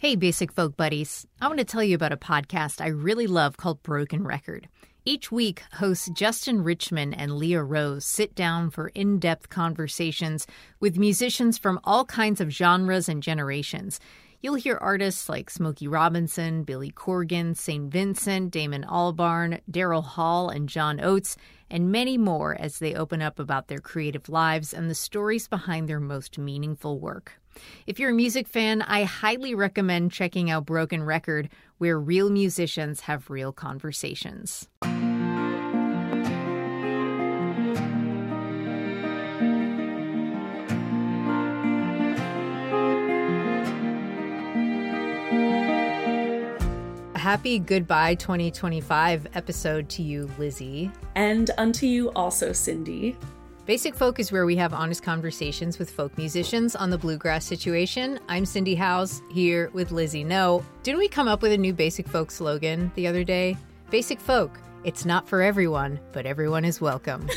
Hey, Basic Folk buddies. I want to tell you about a podcast I really love called Broken Record. Each week, hosts Justin Richmond and Leah Rose sit down for in-depth conversations with musicians from all kinds of genres and generations. You'll hear artists like Smokey Robinson, Billy Corgan, St. Vincent, Damon Albarn, Daryl Hall, and John Oates, and many more as they open up about their creative lives and the stories behind their most meaningful work. If you're a music fan, I highly recommend checking out Broken Record, where real musicians have real conversations. Happy Goodbye 2025 episode to you, Lizzie. And unto you also, Cindy. Basic Folk is where we have honest conversations with folk musicians on the bluegrass situation. I'm Cindy Howes, here with Lizzie No. Didn't we come up with a new Basic Folk slogan the other day? Basic Folk, it's not for everyone, but everyone is welcome.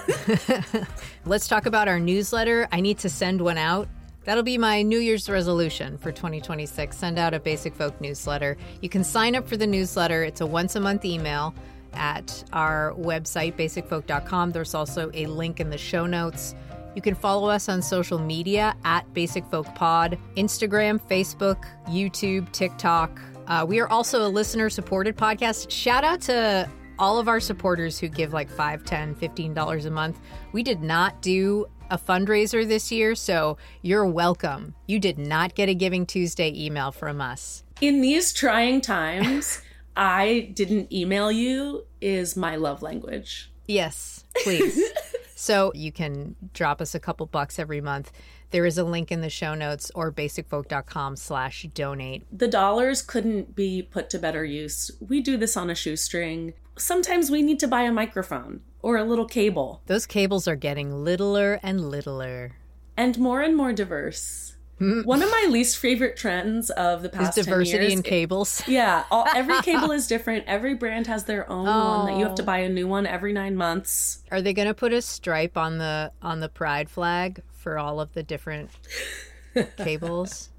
Let's talk about our newsletter. I need to send one out. That'll be my New Year's resolution for 2026. Send out a Basic Folk newsletter. You can sign up for the newsletter. It's a once-a-month email at our website, basicfolk.com. There's also a link in the show notes. You can follow us on social media at Basic Folk Pod, Instagram, Facebook, YouTube, TikTok. We are also a listener-supported podcast. Shout out to all of our supporters who give like $5, $10, $15 a month. We did not do a fundraiser this year, so you're welcome. You did not get a Giving Tuesday email from us. In these trying times, I didn't email you is my love language. Yes, please. So you can drop us a couple bucks every month. There is a link in the show notes or basicfolk.com/donate. The dollars couldn't be put to better use. We do this on a shoestring. Sometimes we need to buy a microphone or a little cable. Those cables are getting littler and littler. And more diverse. One of my least favorite trends of the past 10 years. Diversity in cables. Yeah. Every cable is different. Every brand has their own one that you have to buy a new one every 9 months. Are they going to put a stripe on the pride flag for all of the different cables?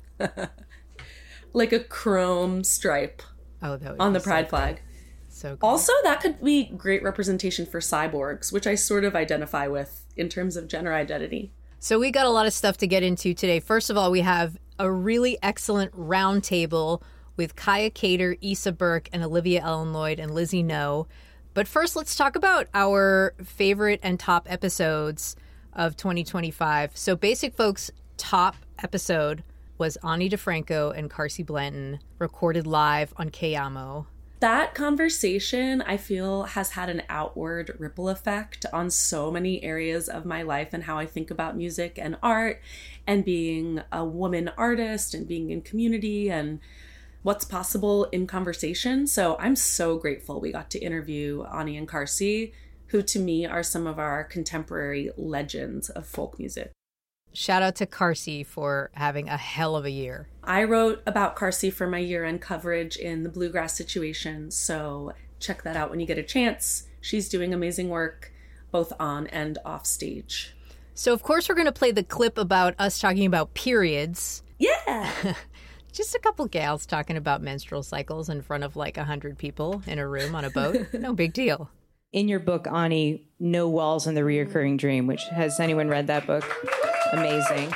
Like a chrome stripe on the pride flag. So cool. Also, that could be great representation for cyborgs, which I sort of identify with in terms of gender identity. So we got a lot of stuff to get into today. First of all, we have a really excellent roundtable with Kaya Cater, Issa Burke, and Olivia Ellen Lloyd and Lizzie No. But first, let's talk about our favorite and top episodes of 2025. So Basic Folk's top episode was Ani DeFranco and Carsey Blanton, recorded live on Kayamo. That conversation, I feel, has had an outward ripple effect on so many areas of my life and how I think about music and art and being a woman artist and being in community and what's possible in conversation. So I'm so grateful we got to interview Ani and Carsey, who to me are some of our contemporary legends of folk music. Shout out to Carsey for having a hell of a year. I wrote about Carsey for my year-end coverage in the Bluegrass Situation, so check that out when you get a chance. She's doing amazing work both on and off stage. So, of course, we're going to play the clip about us talking about periods. Yeah! Just a couple gals talking about menstrual cycles in front of like 100 people in a room on a boat. No big deal. In your book, Ani, No Walls and the Reoccurring Dream, which has anyone read that book? Amazing.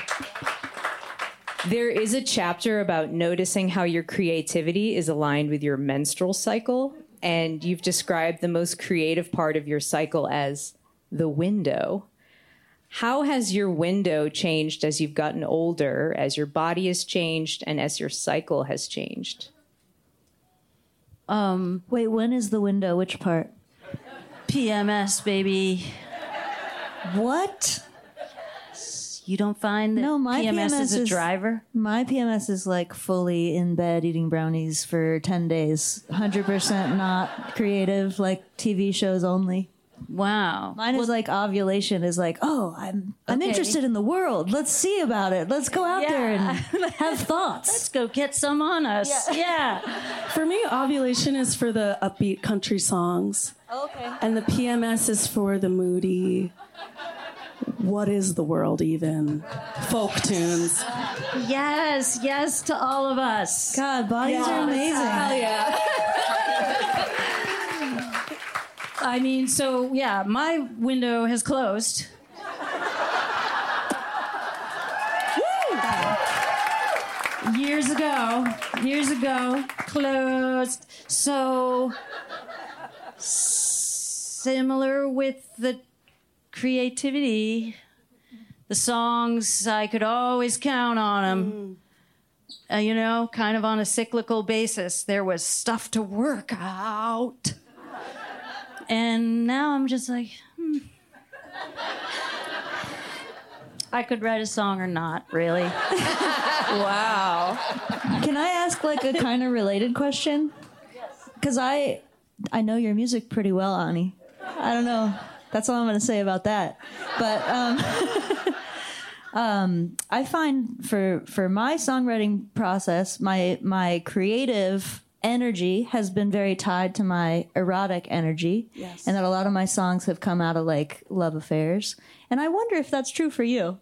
There is a chapter about noticing how your creativity is aligned with your menstrual cycle, and you've described the most creative part of your cycle as the window. How has your window changed as you've gotten older, as your body has changed, and as your cycle has changed? Wait, when is the window? Which part? PMS, baby. What? You don't find that my PMS is a driver? My PMS is like fully in bed eating brownies for 10 days. 100% not creative, like TV shows only. Wow. Mine is like ovulation is like, oh, I'm interested in the world. Let's see about it. Let's go out there and have thoughts. Let's go get some on us. Yeah. For me, ovulation is for the upbeat country songs. Okay. And the PMS is for the moody What is the world even? Folk tunes. Yes to all of us. God, bodies are amazing. Hell yeah. I mean, so yeah, my window has closed. Years ago, closed. So similar with the creativity, the songs, I could always count on them. Kind of on a cyclical basis. There was stuff to work out. And now I'm just like, I could write a song or not, really. Wow. Can I ask like a kind of related question? Because I know your music pretty well, Ani. I don't know. That's all I'm going to say about that. But I find for my songwriting process, my creative energy has been very tied to my erotic energy. Yes. And that a lot of my songs have come out of like love affairs. And I wonder if that's true for you.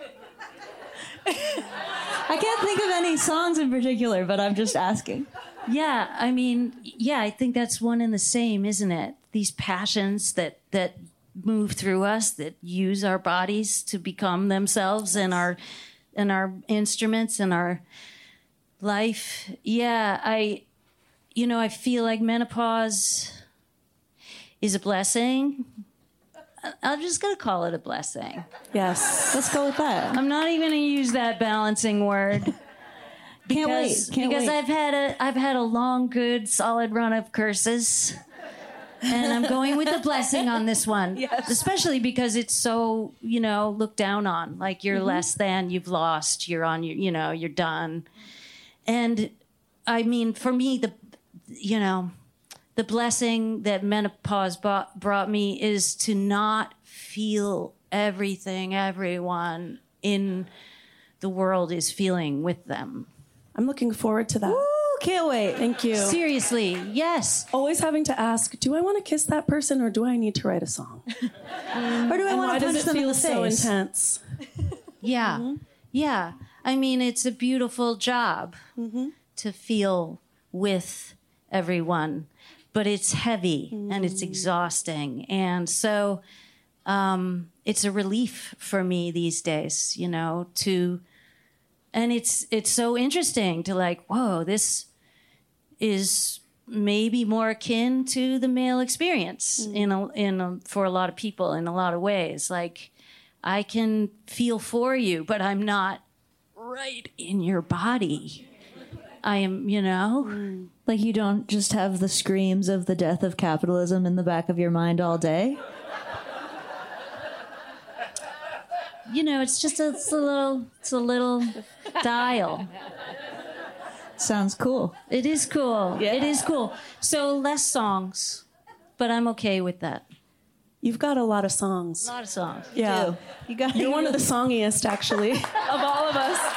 I can't think of any songs in particular, but I'm just asking. Yeah, I mean, I think that's one and the same, isn't it? These passions that move through us, that use our bodies to become themselves and our instruments and our life. Yeah, I feel like menopause is a blessing. I'm just going to call it a blessing. Yes. Let's go with that. I'm not even going to use that balancing word. Can't wait. Because I've had a long, good, solid run of curses. And I'm going with the blessing on this one. Yes. Especially because it's so, looked down on. Like you're less than, you've lost, you're on your, you're done. And I mean, for me, the blessing that menopause brought me is to not feel everything everyone in the world is feeling with them. I'm looking forward to that. Ooh, can't wait. Thank you. Seriously, yes. Always having to ask, do I want to kiss that person or do I need to write a song? Or do I want to punch them in the face? So intense? Yeah. Mm-hmm. Yeah. I mean, it's a beautiful job to feel with everyone, but it's heavy and it's exhausting. And so it's a relief for me these days, and it's so interesting to like, whoa, this is maybe more akin to the male experience for a lot of people in a lot of ways. Like, I can feel for you, but I'm not right in your body. I am, Like you don't just have the screams of the death of capitalism in the back of your mind all day? It's just it's a little dial. Sounds cool. It is cool. Yeah. It is cool. So less songs, but I'm okay with that. You've got a lot of songs. A lot of songs. Yeah. You're one of the songiest, actually, of all of us.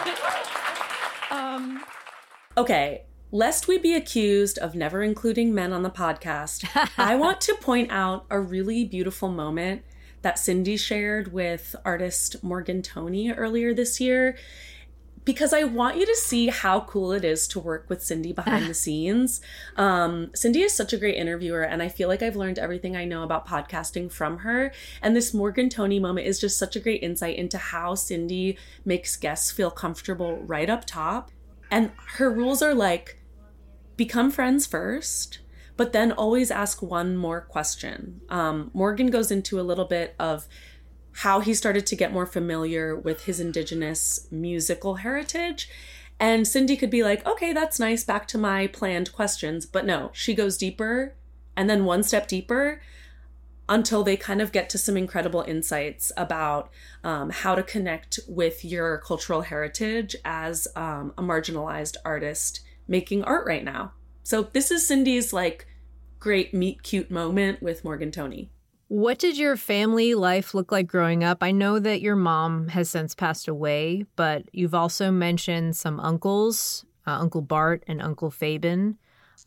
Okay, lest we be accused of never including men on the podcast, I want to point out a really beautiful moment that Cindy shared with artist Morgan Toney earlier this year, because I want you to see how cool it is to work with Cindy behind the scenes. Cindy is such a great interviewer, and I feel like I've learned everything I know about podcasting from her. And this Morgan Toney moment is just such a great insight into how Cindy makes guests feel comfortable right up top. And her rules are like, become friends first, but then always ask one more question. Morgan goes into a little bit of how he started to get more familiar with his Indigenous musical heritage. And Cindy could be like, okay, that's nice, back to my planned questions. But no, she goes deeper and then one step deeper until they kind of get to some incredible insights about how to connect with your cultural heritage as a marginalized artist making art right now. So this is Cindy's like great meet cute moment with Morgan Toney. What did your family life look like growing up? I know that your mom has since passed away, but you've also mentioned some uncles, Uncle Bart and Uncle Fabian.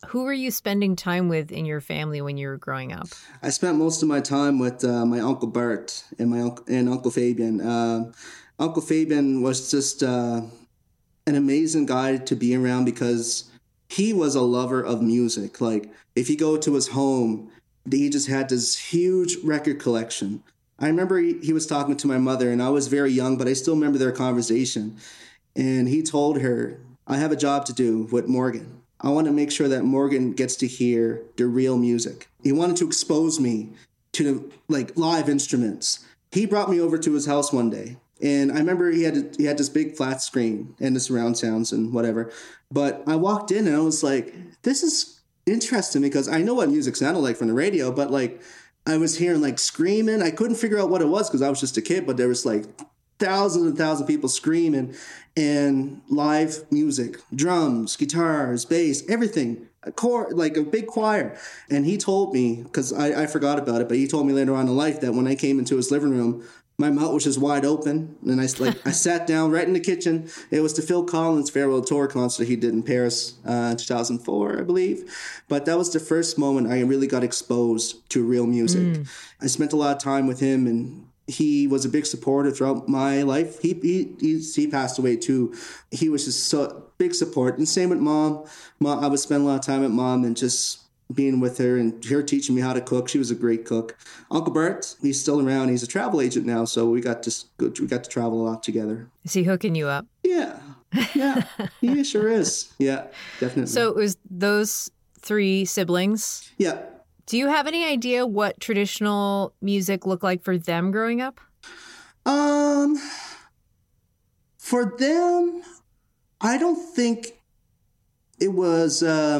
Who were you spending time with in your family when you were growing up? I spent most of my time with my Uncle Bert and Uncle Fabian. Uncle Fabian was just an amazing guy to be around because he was a lover of music. Like, if you go to his home, he just had this huge record collection. I remember he was talking to my mother, and I was very young, but I still remember their conversation. And he told her, I have a job to do with Morgan. I want to make sure that Morgan gets to hear the real music. He wanted to expose me to like live instruments. He brought me over to his house one day, and I remember he had this big flat screen and the surround sounds and whatever. But I walked in and I was like, this is interesting because I know what music sounded like from the radio, but like I was hearing like screaming. I couldn't figure out what it was because I was just a kid, but there was like thousands and thousands of people screaming and live music, drums, guitars, bass, everything, like a big choir. And he told me, because I forgot about it, but he told me later on in life that when I came into his living room, my mouth was just wide open. And I sat down right in the kitchen. It was the Phil Collins Farewell Tour concert he did in Paris in 2004, I believe. But that was the first moment I really got exposed to real music. I spent a lot of time with him, and he was a big supporter throughout my life. He passed away too. He was just so big support. And same with Mom. I would spend a lot of time with Mom and just being with her and her teaching me how to cook. She was a great cook. Uncle Bert, he's still around. He's a travel agent now, so we got to travel a lot together. Is he hooking you up? Yeah, he sure is. Yeah, definitely. So it was those 3 siblings. Yeah. Do you have any idea what traditional music looked like for them growing up? For them, I don't think it was,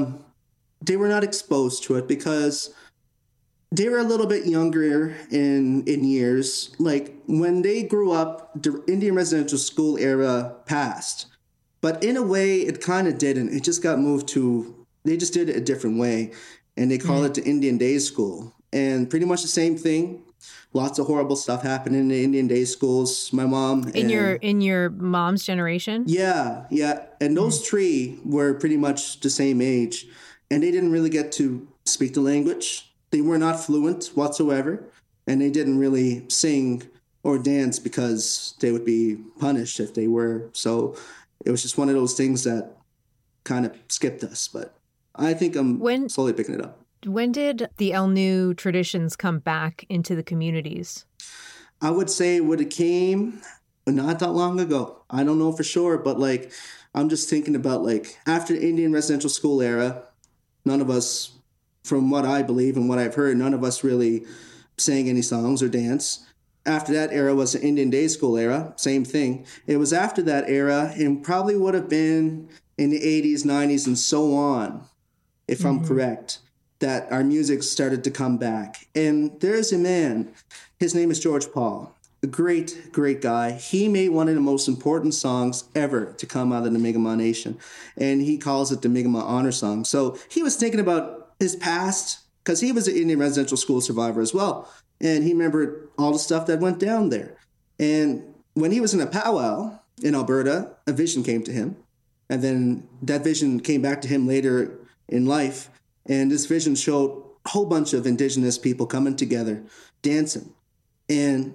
they were not exposed to it because they were a little bit younger in years. Like when they grew up, the Indian residential school era passed. But in a way, it kind of didn't. It just got moved to, they just did it a different way. And they call it the Indian Day School. And pretty much the same thing. Lots of horrible stuff happened in the Indian Day schools. My mom. In your mom's generation? Yeah. And those 3 were pretty much the same age. And they didn't really get to speak the language. They were not fluent whatsoever. And they didn't really sing or dance because they would be punished if they were. So it was just one of those things that kind of skipped us. But I think I'm slowly picking it up. When did the El Nu traditions come back into the communities? I would say it came not that long ago. I don't know for sure, but like I'm just thinking about like after the Indian residential school era, none of us, from what I believe and what I've heard, none of us really sang any songs or dance. After that era was the Indian Day School era, same thing. It was after that era and probably would have been in the 80s, 90s, and so on, if I'm correct, that our music started to come back. And there's a man, his name is George Paul, a great, great guy. He made one of the most important songs ever to come out of the Mi'kmaq Nation, and he calls it the Mi'kmaq Honor Song. So he was thinking about his past, because he was an Indian residential school survivor as well, and he remembered all the stuff that went down there. And when he was in a powwow in Alberta, a vision came to him, and then that vision came back to him later in life. And this vision showed a whole bunch of Indigenous people coming together, dancing. And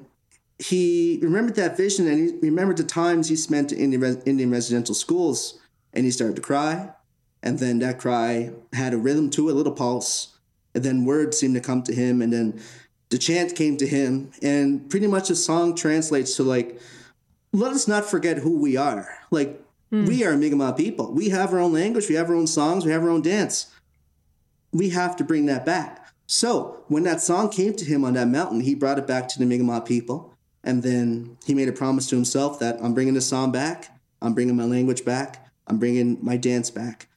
he remembered that vision, and he remembered the times he spent in Indian residential schools, and he started to cry. And then that cry had a rhythm to it, a little pulse. And then words seemed to come to him, and then the chant came to him. And pretty much the song translates to like, let us not forget who we are. Like, we are Mi'kmaq people. We have our own language. We have our own songs. We have our own dance. We have to bring that back. So when that song came to him on that mountain, he brought it back to the Mi'kmaq people. And then he made a promise to himself that I'm bringing this song back. I'm bringing my language back. I'm bringing my dance back.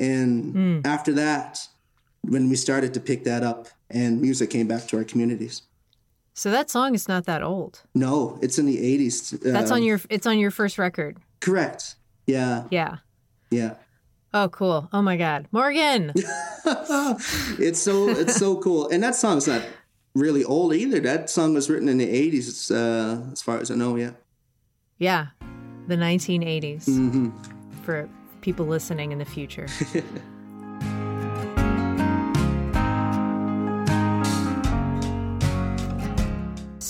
And after that, when we started to pick that up and music came back to our communities. So that song is not that old. No, it's in the 80s. It's on your first record. Correct. Yeah. Yeah. Yeah. Oh, cool. Oh, my God. Morgan. It's so cool. And that song's not really old either. That song was written in the 80s, as far as I know, yeah. Yeah. The 1980s. For people listening in the future.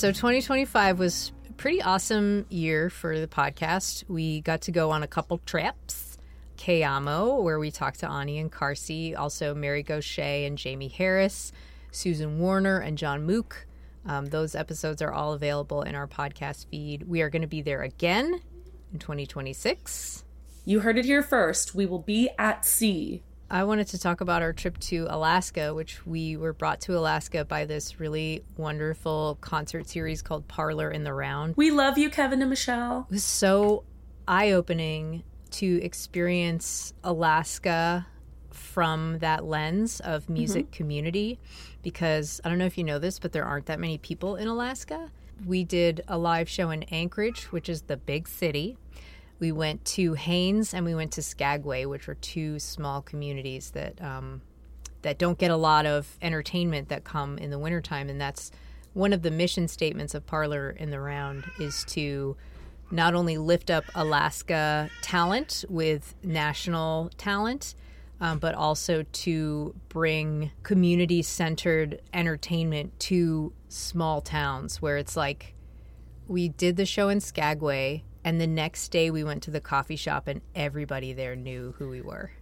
So 2025 was a pretty awesome year for the podcast. We got to go on a couple trips. Kayamo, where we talked to Ani and Karsi, also Mary Gaucher and Jamie Harris, Susan Warner and John Mook. Those episodes are all available in our podcast feed. We are going to be there again in 2026. You heard it here first. We will be at sea. I wanted to talk about our trip to Alaska, which we were brought to Alaska by this really wonderful concert series called Parlor in the Round. We love you, Kevin and Michelle. It was so eye-opening to experience Alaska from that lens of music community, because I don't know if you know this, but there aren't that many people in Alaska. We did a live show in Anchorage, which is the big city. We went to Haines and we went to Skagway, which are two small communities that that don't get a lot of entertainment that come in the wintertime. And that's one of the mission statements of Parlor in the Round, is to not only lift up Alaska talent with national talent, but also to bring community-centered entertainment to small towns where it's like, we did the show in Skagway, and the next day we went to the coffee shop and everybody there knew who we were.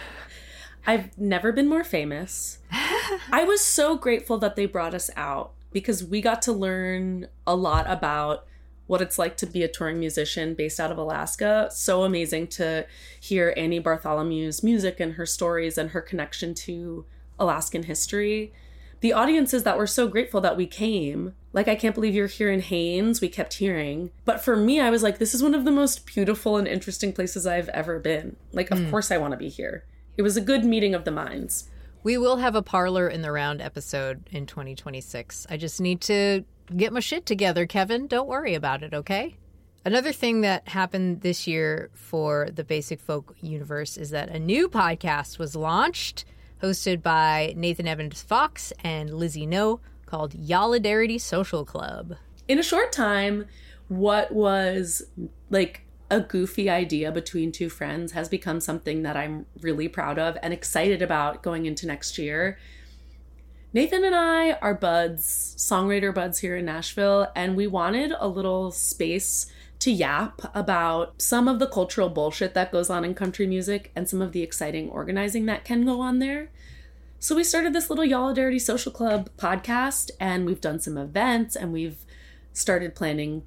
I've never been more famous. I was so grateful that they brought us out, because we got to learn a lot about what it's like to be a touring musician based out of Alaska. So amazing to hear Annie Bartholomew's music and her stories and her connection to Alaskan history. The audiences that were so grateful that we came, like, I can't believe you're here in Haines, we kept hearing. But for me, I was like, this is one of the most beautiful and interesting places I've ever been. Like, of course I want to be here. It was a good meeting of the minds. We will have a Parlor in the Round episode in 2026. I just need to get my shit together, Kevin. Don't worry about it, okay? Another thing that happened this year for the Basic Folk universe is that a new podcast was launched, hosted by Nathan Evans Fox and Lizzie No, called Yolidarity Social Club. In a short time, what was like a goofy idea between two friends has become something that I'm really proud of and excited about going into next year. Nathan and I are buds, songwriter buds here in Nashville, and we wanted a little space to yap about some of the cultural bullshit that goes on in country music and some of the exciting organizing that can go on there. So we started this little Yolidarity Social Club podcast, and we've done some events, and we've started planning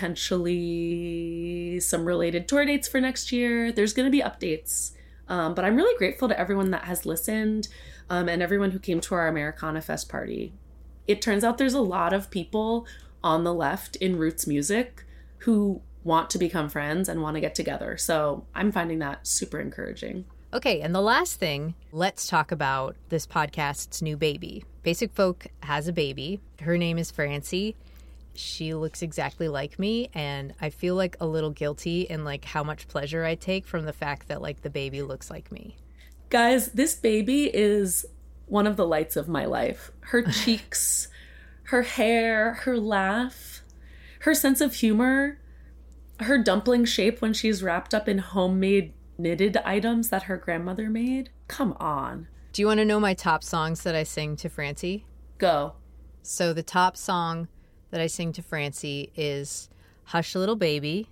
potentially some related tour dates for next year. There's going to be updates, but I'm really grateful to everyone that has listened, and everyone who came to our Americana Fest party. It turns out there's a lot of people on the left in roots music who want to become friends and want to get together. So I'm finding that super encouraging. Okay, and the last thing, let's talk about this podcast's new baby. Basic Folk has a baby. Her name is Francie. She looks exactly like me, and I feel like a little guilty in like how much pleasure I take from the fact that like the baby looks like me. Guys, this baby is one of the lights of my life. Her cheeks, her hair, her laugh, her sense of humor, her dumpling shape when she's wrapped up in homemade knitted items that her grandmother made. Come on. Do you want to know my top songs that I sing to Francie? Go. So the top song that I sing to Francie is Hush Little Baby.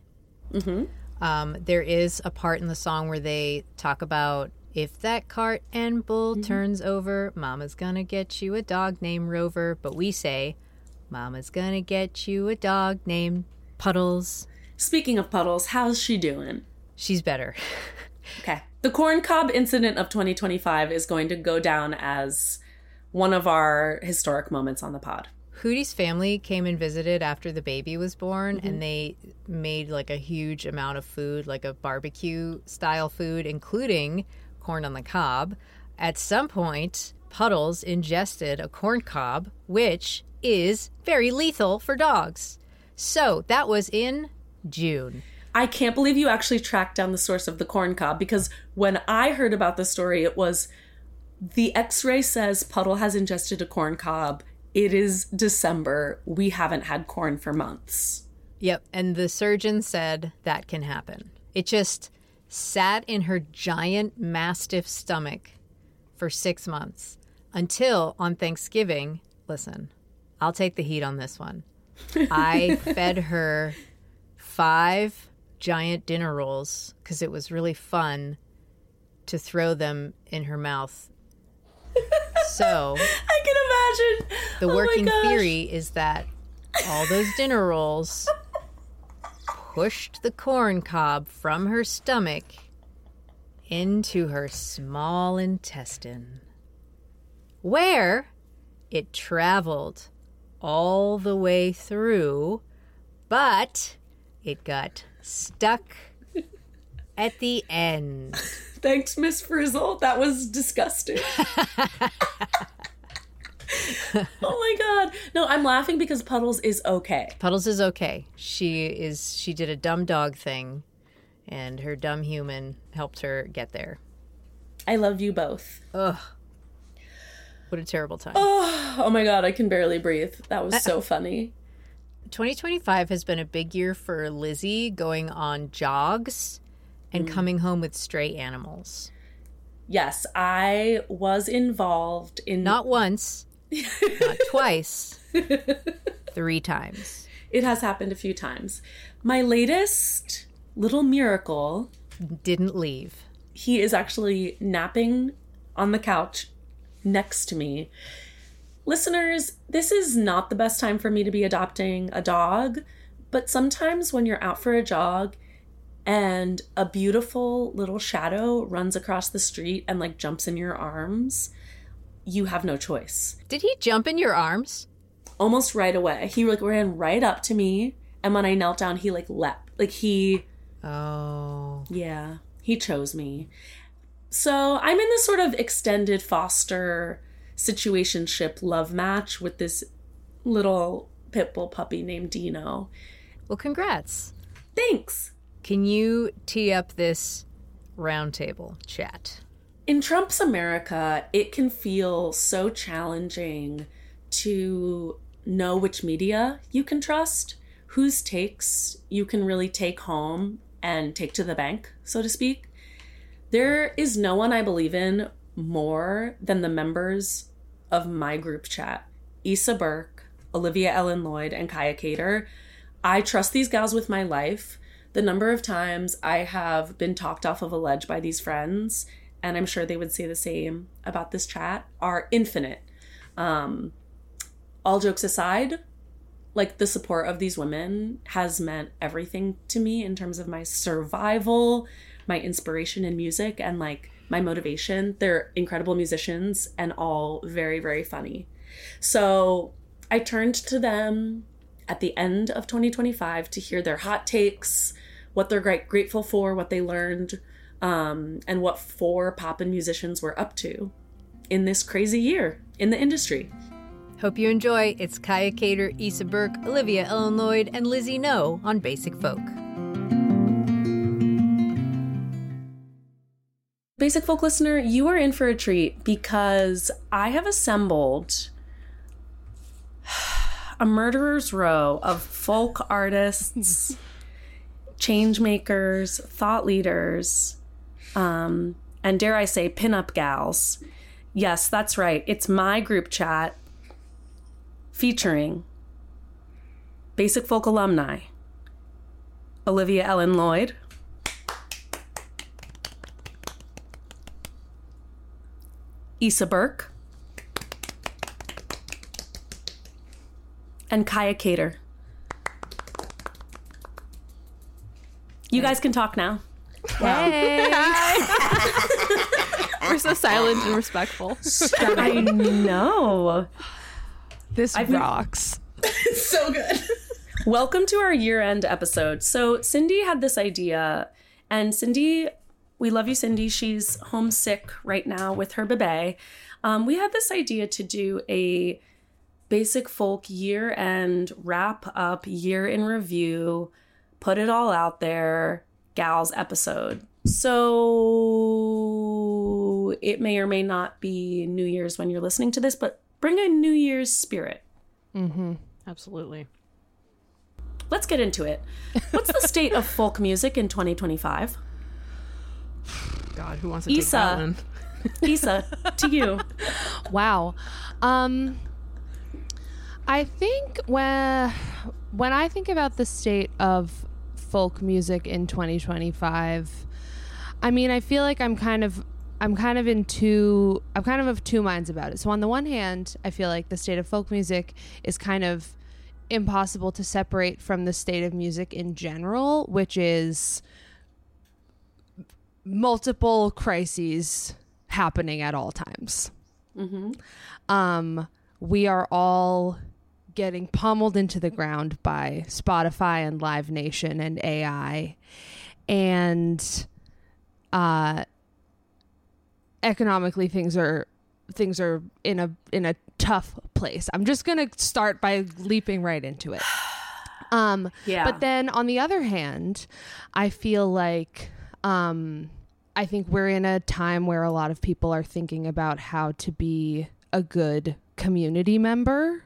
There is a part in the song where they talk about, if that cart and bull turns over, Mama's gonna get you a dog named Rover. But we say, Mama's gonna get you a dog named Puddles. Speaking of Puddles, how's she doing? She's better. Okay. The corn cob incident of 2025 is going to go down as one of our historic moments on the pod. Hootie's family came and visited after the baby was born, and they made like a huge amount of food, like a barbecue style food, including corn on the cob. At some point, Puddles ingested a corn cob, which is very lethal for dogs. So that was in June. I can't believe you actually tracked down the source of the corn cob, because when I heard about the story, it was the x-ray says Puddle has ingested a corn cob. It is December. We haven't had corn for months. Yep. And the surgeon said that can happen. It just sat in her giant mastiff stomach for 6 months until on Thanksgiving, listen, I'll take the heat on this one. I fed her 5 giant dinner rolls because it was really fun to throw them in her mouth. So I can imagine. The working theory is that all those dinner rolls pushed the corn cob from her stomach into her small intestine, where it traveled all the way through, but it got stuck at the end. Thanks, Miss Frizzle. That was disgusting. Oh my God. No, I'm laughing because Puddles is okay. Puddles is okay. She did a dumb dog thing, and her dumb human helped her get there. I love you both. Ugh. What a terrible time. Oh my God, I can barely breathe. That was so funny. 2025 has been a big year for Lizzie, going on jogs and coming home with stray animals. Yes, I was involved in... Not once, not twice, 3 times. It has happened a few times. My latest little miracle... Didn't leave. He is actually napping on the couch next to me. Listeners, this is not the best time for me to be adopting a dog, but sometimes when you're out for a jog and a beautiful little shadow runs across the street and like jumps in your arms, you have no choice. Did he jump in your arms? Almost right away. He like ran right up to me, and when I knelt down, he like leapt. Like he... Oh. Yeah, he chose me. So I'm in this sort of extended foster situationship love match with this little pit bull puppy named Dino. Well, congrats. Thanks. Can you tee up this roundtable chat? In Trump's America, it can feel so challenging to know which media you can trust, whose takes you can really take home and take to the bank, so to speak. There is no one I believe in more than the members of my group chat. Issa Burke, Olivia Ellen Lloyd, and Kaya Cater. I trust these gals with my life. The number of times I have been talked off of a ledge by these friends, and I'm sure they would say the same about this chat, are infinite. All jokes aside, like the support of these women has meant everything to me in terms of my survival, my inspiration in music, and like my motivation. They're incredible musicians and all very, very funny. So I turned to them at the end of 2025 to hear their hot takes, what they're grateful for, what they learned, and what 4 poppin' musicians were up to in this crazy year in the industry. Hope you enjoy. It's Kaya Cater, Issa Burke, Olivia Ellen Lloyd, and Lizzie No on Basic Folk. Basic Folk listener, you are in for a treat because I have assembled a murderer's row of folk artists, change makers, thought leaders, and dare I say, pinup gals. Yes, that's right. It's my group chat featuring Basic Folk alumni, Olivia Ellen Lloyd, Issa Burke, and Kaya Cater. You guys can talk now. Hey! We're so silent and respectful. I know. This rocks. It's so good. Welcome to our year-end episode. So Cindy had this idea, and Cindy, we love you, Cindy. She's homesick right now with her bebe. We had this idea to do a Basic Folk year-end wrap-up, year in review, put it all out there, gals episode. So it may or may not be New Year's when you're listening to this, but bring a New Year's spirit. Mm-hmm. Absolutely. Let's get into it. What's the state of folk music in 2025? God, who wants to take that one? Issa, to you. Wow. I think when I think about the state of folk music in 2025, I mean, I feel like I'm kind of of two minds about it. So on the one hand, I feel like the state of folk music is kind of impossible to separate from the state of music in general, which is multiple crises happening at all times. We are all getting pummeled into the ground by Spotify and Live Nation and AI, and economically things are in a tough place. I'm just gonna start by leaping right into it. But then on the other hand, I feel like I think we're in a time where a lot of people are thinking about how to be a good community member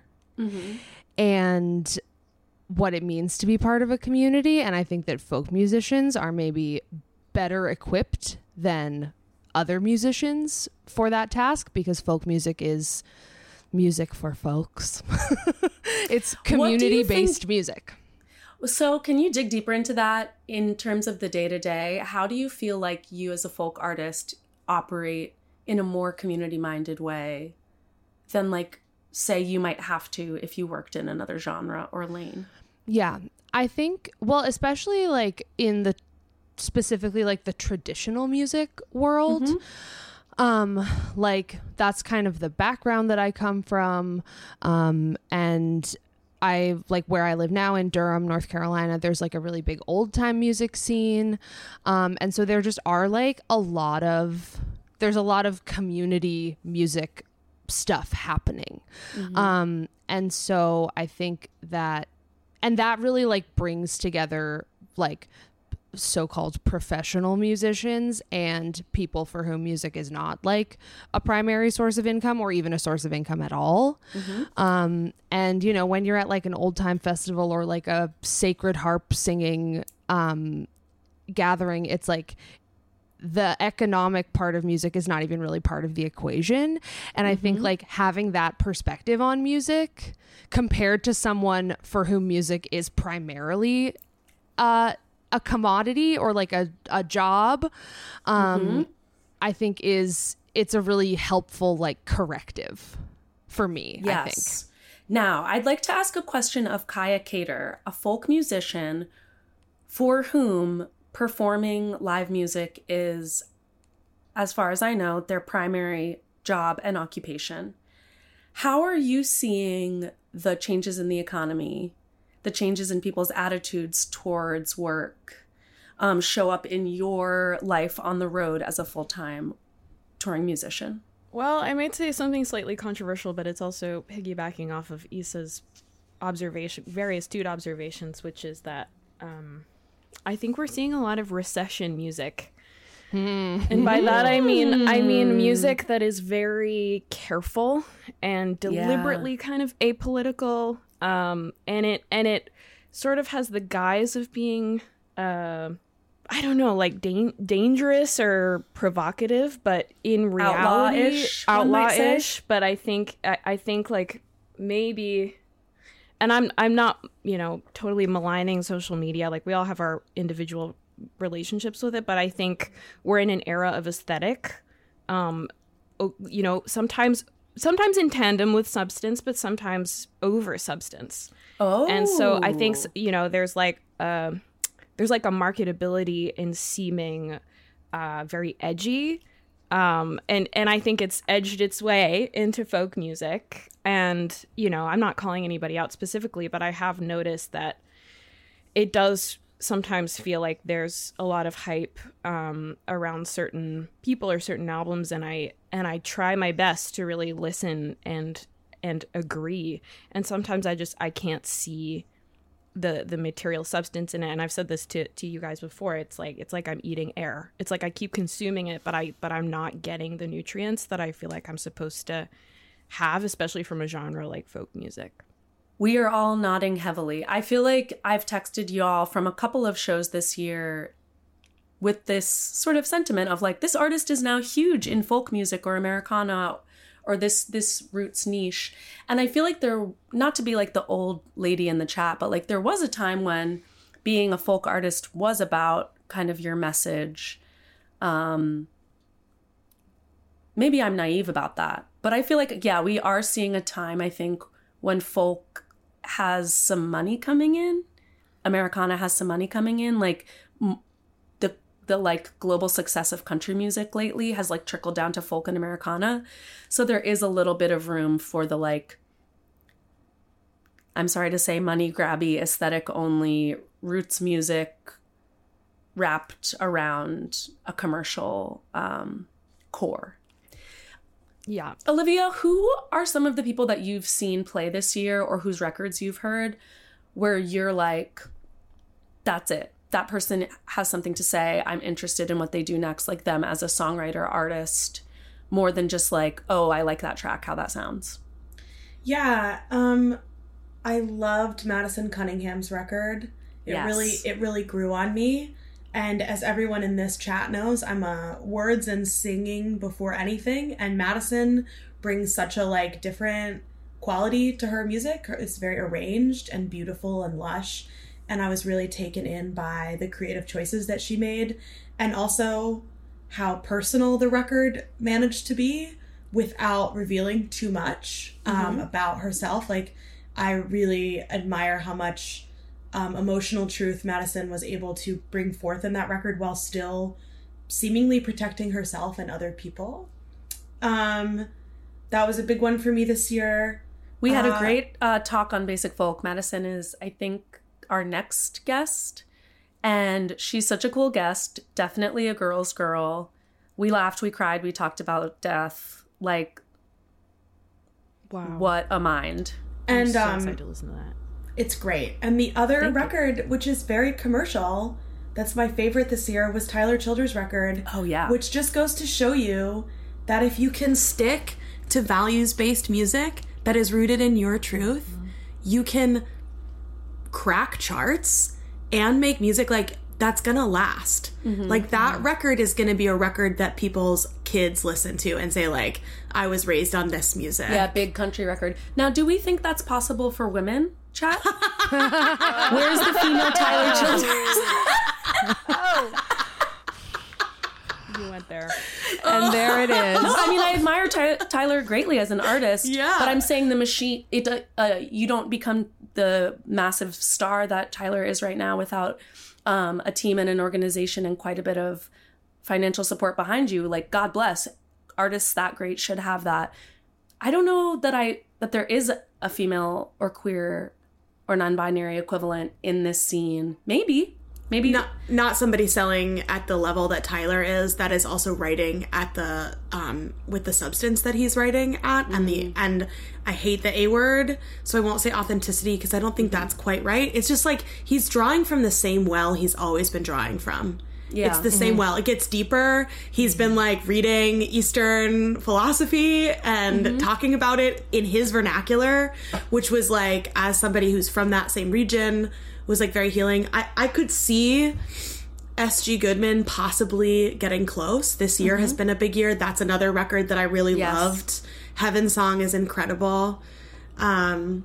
and what it means to be part of a community. And I think that folk musicians are maybe better equipped than other musicians for that task, because folk music is music for folks. It's community-based music. So can you dig deeper into that in terms of the day-to-day? How do you feel like you as a folk artist operate in a more community-minded way than, like, say you might have to if you worked in another genre or lane? Yeah, I think, well, especially like in the specifically like the traditional music world, like that's kind of the background that I come from, and I like where I live now in Durham, North Carolina, there's like a really big old time music scene. And so there just are like there's a lot of community music stuff happening. And so I think that really like brings together like so-called professional musicians and people for whom music is not like a primary source of income or even a source of income at all. And you know, when you're at like an old time festival or like a sacred harp singing gathering, it's like the economic part of music is not even really part of the equation. And I think like having that perspective on music compared to someone for whom music is primarily a commodity or like a job, I think it's a really helpful like corrective for me. Yes. I think. Now, I'd like to ask a question of Kaya Cater, a folk musician for whom performing live music is, as far as I know, their primary job and occupation. How are you seeing the changes in the economy, the changes in people's attitudes towards work, show up in your life on the road as a full-time touring musician? Well, I might say something slightly controversial, but it's also piggybacking off of Issa's very astute observations, which is that I think we're seeing a lot of recession music. And by that I mean music that is very careful and deliberately kind of apolitical, and it sort of has the guise of being I don't know, like dangerous or provocative, but in reality outlaw-ish. But I think like maybe, and I'm not, you know, totally maligning social media. Like we all have our individual relationships with it, but I think we're in an era of aesthetic, you know, sometimes in tandem with substance, but sometimes over substance. And so I think, you know, there's like a marketability in seeming very edgy, and I think it's edged its way into folk music. And, you know, I'm not calling anybody out specifically, but I have noticed that it does sometimes feel like there's a lot of hype around certain people or certain albums, and I try my best to really listen and agree, and sometimes I can't see the material substance in it. And I've said this to you guys before. It's like I'm eating air. It's like I keep consuming it, but I'm not getting the nutrients that I feel like I'm supposed to have, especially from a genre like folk music. We are all nodding heavily. I feel like I've texted y'all from a couple of shows this year with this sort of sentiment of like, this artist is now huge in folk music or Americana or this roots niche. And I feel like there, not to be like the old lady in the chat, but like there was a time when being a folk artist was about kind of your message. Maybe I'm naive about that, but I feel like, yeah, we are seeing a time, I think, when folk has some money coming in. Americana has some money coming in. Like the like global success of country music lately has like trickled down to folk and Americana. So there is a little bit of room for the like, I'm sorry to say, money grabby, aesthetic only roots music wrapped around a commercial core. Yeah. Olivia, who are some of the people that you've seen play this year or whose records you've heard where you're like, that's it. That person has something to say. I'm interested in what they do next, like them as a songwriter, artist, more than just like, oh, I like that track, how that sounds. Yeah. I loved Madison Cunningham's record. It really grew on me. And as everyone in this chat knows, I'm a words and singing before anything. And Madison brings such a like different quality to her music. It's very arranged and beautiful and lush. And I was really taken in by the creative choices that she made, and also how personal the record managed to be without revealing too much about herself. Like, I really admire how much emotional truth Madison was able to bring forth in that record while still seemingly protecting herself and other people. That was a big one for me this year. We had a great talk on Basic Folk. Madison is, I think, our next guest, and she's such a cool guest. Definitely a girl's girl. We laughed, we cried, we talked about death. Like, wow, what a mind. And I'm so excited to listen to that. It's great. And the other record, which is very commercial, that's my favorite this year, was Tyler Childers' record. Oh yeah. Which just goes to show you that if you can stick to values-based music that is rooted in your truth, you can crack charts and make music like that's gonna last. Like that record is gonna be a record that people's kids listen to and say like, I was raised on this music. Yeah, big country record. Now, do we think that's possible for women, chat? Where's the female Tyler Childers? You went there. And there it is. No, I mean, I admire Tyler greatly as an artist. Yeah. But I'm saying the machine, you don't become the massive star that Tyler is right now without a team and an organization and quite a bit of financial support behind you. Like, God bless. Artists that great should have that. I don't know that there is a female or queer or non-binary equivalent in this scene. Maybe not somebody selling at the level that Tyler is, that is also writing at the with the substance that he's writing at. And I hate the A word, so I won't say authenticity because I don't think that's quite right. It's just like he's drawing from the same well he's always been drawing from. Yeah. It's the same well. It gets deeper. He's been like reading Eastern philosophy and talking about it in his vernacular, which was like, as somebody who's from that same region, was like very healing. I could see S.G. Goodman possibly getting close. This year has been a big year. That's another record that I really loved. Heaven Song is incredible. But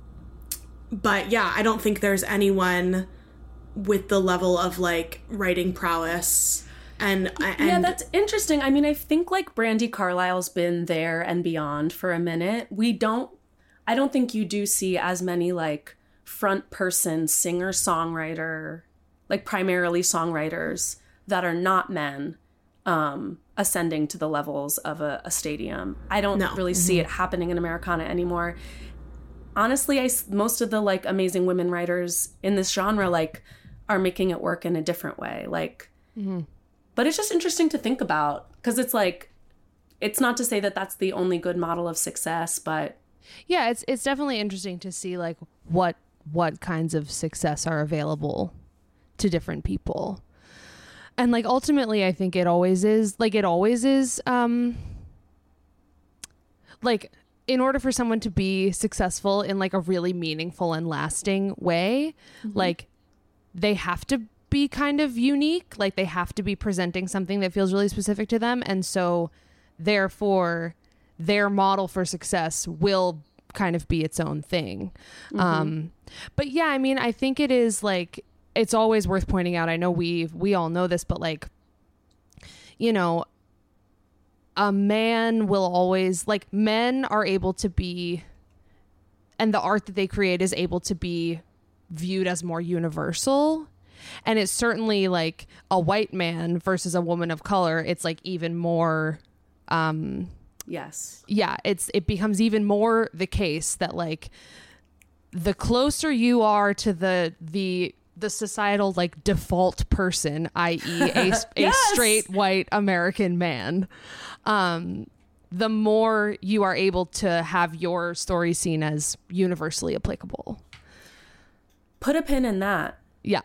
yeah, I don't think there's anyone with the level of like writing prowess and yeah, that's interesting. I mean, I think like Brandi Carlile's been there and beyond for a minute. I don't think you do see as many like front person singer songwriter, like primarily songwriters that are not men ascending to the levels of a stadium. I don't really see it happening in Americana anymore. Honestly, most of the like amazing women writers in this genre like are making it work in a different way. Like, but it's just interesting to think about because it's like, it's not to say that that's the only good model of success, but yeah, it's definitely interesting to see like what kinds of success are available to different people. And like ultimately I think it always is like in order for someone to be successful in like a really meaningful and lasting way, like they have to be kind of unique, like they have to be presenting something that feels really specific to them. And so therefore their model for success will kind of be its own thing. But yeah, I mean, I think it is like, it's always worth pointing out. I know we all know this, but like, you know, a man will always, like, men are able to be, and the art that they create is able to be viewed as more universal. And it's certainly like a white man versus a woman of color. It's like even more, yes. Yeah, it becomes even more the case that like the closer you are to the societal like default person, i.e. a straight white American man, the more you are able to have your story seen as universally applicable. Put a pin in that. Yeah.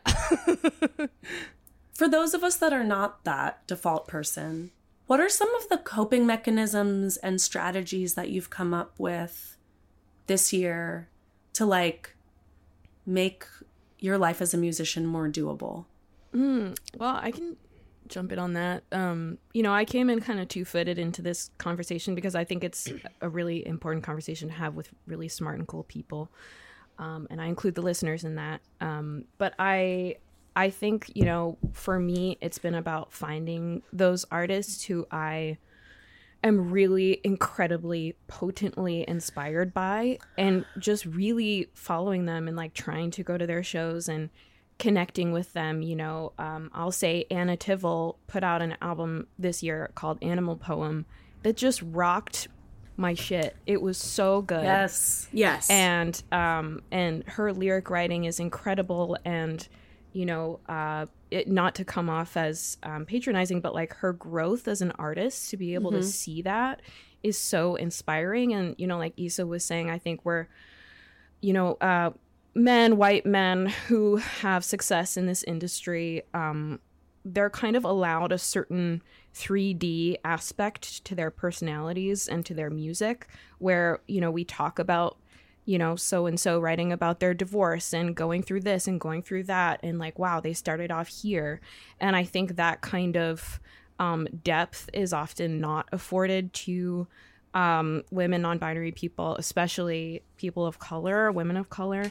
For those of us that are not that default person, what are some of the coping mechanisms and strategies that you've come up with this year to like make your life as a musician more doable? Well, I can jump in on that. You know, I came in kind of two-footed into this conversation because I think it's a really important conversation to have with really smart and cool people. And I include the listeners in that. But I think, you know, for me, it's been about finding those artists who I am really incredibly potently inspired by and just really following them and like trying to go to their shows and connecting with them. You know, I'll say Anna Tivel put out an album this year called Animal Poem that just rocked my shit. It was so good. Yes. And her lyric writing is incredible. And, you know, it not to come off as patronizing, but like her growth as an artist, to be able to see that is so inspiring. And, you know, like Issa was saying, I think we're, you know, white men who have success in this industry, they're kind of allowed a certain 3D aspect to their personalities and to their music where, you know, we talk about, you know, so-and-so writing about their divorce and going through this and going through that. And like, wow, they started off here. And I think that kind of depth is often not afforded to women, non-binary people, especially people of color, women of color.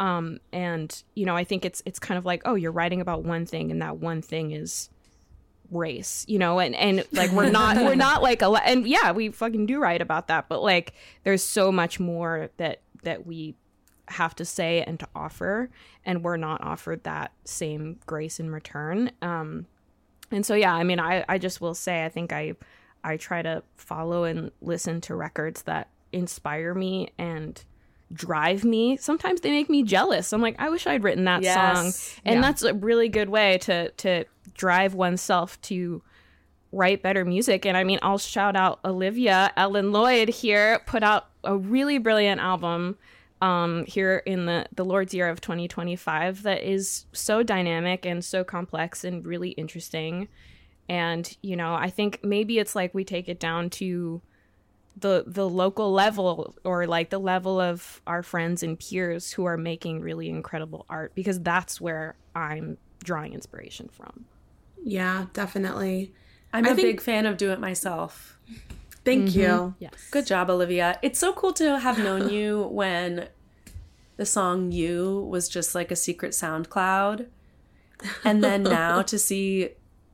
And, you know, I think it's kind of like, oh, you're writing about one thing and that one thing is race, you know, and like we're not like and yeah, we fucking do write about that, but like there's so much more that we have to say and to offer, and we're not offered that same grace in return. And so yeah, I mean, I just will say I think I try to follow and listen to records that inspire me and drive me. Sometimes they make me jealous. I'm like, I wish I'd written that song. And that's a really good way to drive oneself to write better music. And I mean, I'll shout out Olivia Ellen Lloyd here, put out a really brilliant album here in the Lord's year of 2025 that is so dynamic and so complex and really interesting. And, you know, I think maybe it's like we take it down to the local level, or like the level of our friends and peers who are making really incredible art, because that's where I'm drawing inspiration from. Yeah, definitely. I'm a big fan of Do It Myself. Thank you. Yes. Good job, Olivia. It's so cool to have known you when the song You was just like a secret SoundCloud. And then now to see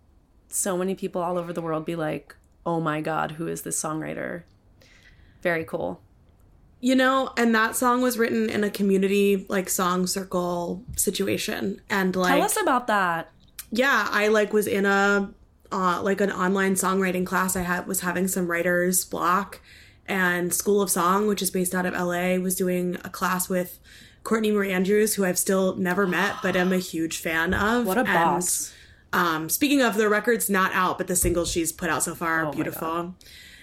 so many people all over the world be like, oh my God, who is this songwriter? Very cool. You know, and that song was written in a community like song circle situation. And like, tell us about that. Yeah, I like was in a like an online songwriting class. I was having some writer's block, and School of Song, which is based out of LA, was doing a class with Courtney Marie Andrews, who I've still never met, but am a huge fan of. What a boss. Speaking of, the record's not out, but the singles she's put out so far are beautiful.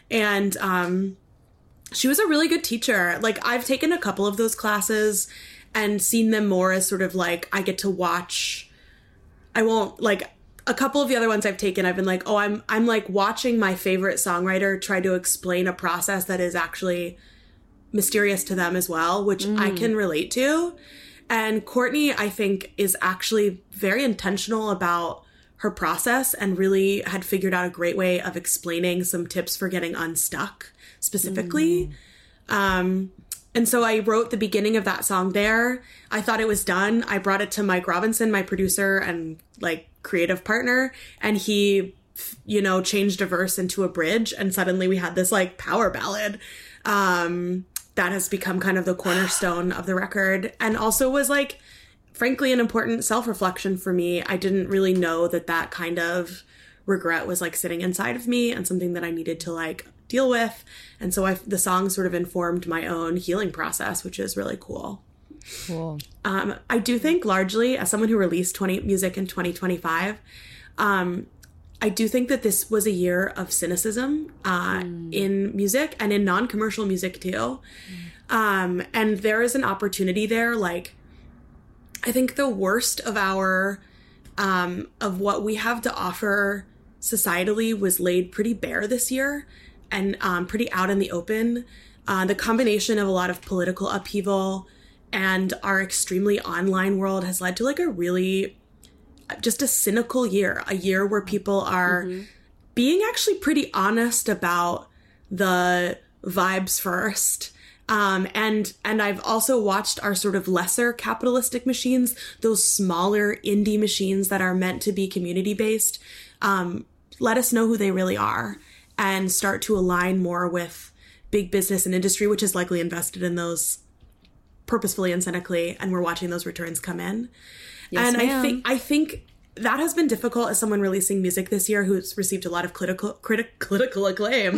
And she was a really good teacher. Like, I've taken a couple of those classes and seen them more as sort of like, I get to watch. I won't, like, a couple of the other ones I've taken, I've been like, oh, I'm like watching my favorite songwriter try to explain a process that is actually mysterious to them as well, which I can relate to. And Courtney, I think, is actually very intentional about her process and really had figured out a great way of explaining some tips for getting unstuck specifically. And so I wrote the beginning of that song there. I thought it was done. I brought it to Mike Robinson, my producer and like creative partner, and he, you know, changed a verse into a bridge, and suddenly we had this like power ballad that has become kind of the cornerstone of the record, and also was like, frankly, an important self-reflection for me. I didn't really know that that kind of regret was like sitting inside of me and something that I needed to like deal with. And so the song sort of informed my own healing process, which is really cool. Cool. I do think largely, as someone who released music in 2025, I do think that this was a year of cynicism in music and in non-commercial music too. And there is an opportunity there. Like, I think the worst of of what we have to offer societally was laid pretty bare this year and pretty out in the open. The combination of a lot of political upheaval and our extremely online world has led to like a really just a cynical year, a year where people are being actually pretty honest about the vibes first. And I've also watched our sort of lesser capitalistic machines, those smaller indie machines that are meant to be community based, let us know who they really are and start to align more with big business and industry, which is likely invested in those purposefully and cynically. And we're watching those returns come in. Yes, and ma'am. I think that has been difficult as someone releasing music this year who's received a lot of critical acclaim.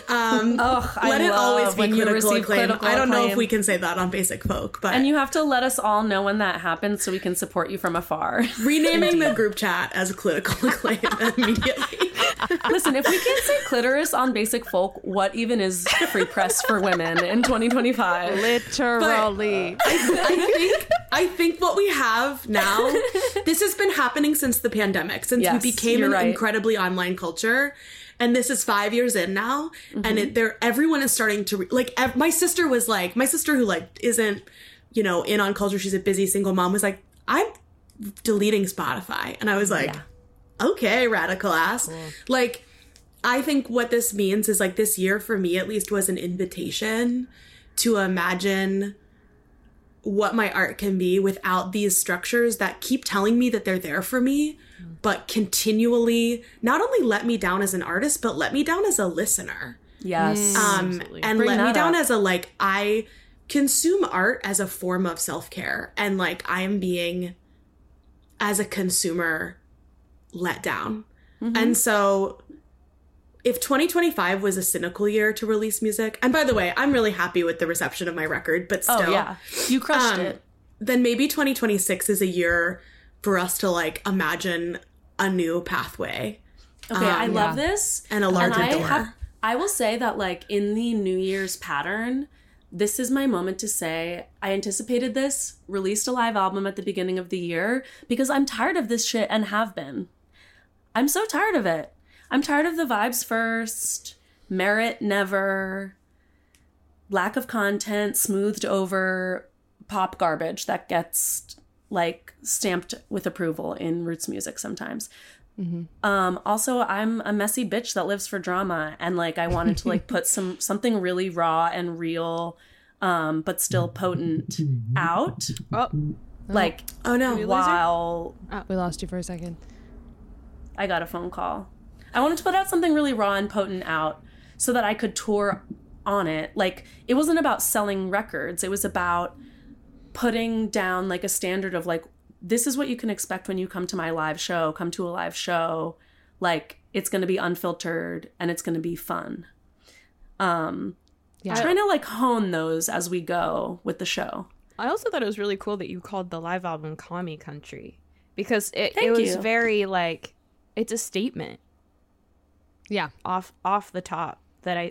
Let it always be critical acclaim. I don't know if we can say that on Basic Folk, but and you have to let us all know when that happens so we can support you from afar. Renaming the group chat as critical acclaim immediately. Listen, if we can't say clitoris on Basic Folk, what even is free press for women in 2025? Literally. I think what we have now, this has been happening since the pandemic, since we became an incredibly online culture. And this is 5 years in now. And everyone is starting to, my sister who like isn't, you know, in on culture, she's a busy single mom, was like, I'm deleting Spotify. And I was like, okay, radical ass. Cool. Like, I think what this means is like this year for me at least was an invitation to imagine what my art can be without these structures that keep telling me that they're there for me, but continually not only let me down as an artist, but let me down as a listener. Yes. And let me down as a, like, I consume art as a form of self-care. And like, I am being, as a consumer, let down. And so if 2025 was a cynical year to release music, and by the way, I'm really happy with the reception of my record, but still, you crushed it. Then maybe 2026 is a year for us to like imagine a new pathway. Okay, I love this. And a larger door. I will say that like in the New Year's pattern, this is my moment to say I anticipated this, released a live album at the beginning of the year because I'm tired of this shit and have been. I'm so tired of it. I'm tired of the vibes first, merit never, lack of content, smoothed over pop garbage that gets like stamped with approval in roots music sometimes. Also, I'm a messy bitch that lives for drama, and like I wanted to like put something really raw and real, but still potent out. Like, oh no, while we lost you for a second. I got a phone call. I wanted to put out something really raw and potent out so that I could tour on it. Like, it wasn't about selling records. It was about putting down like a standard of like, this is what you can expect when you come to my live show, come to a live show. Like, it's going to be unfiltered and it's going to be fun. Trying to like hone those as we go with the show. I also thought it was really cool that you called the live album Commie Country, because it was very like, it's a statement. Yeah, off the top that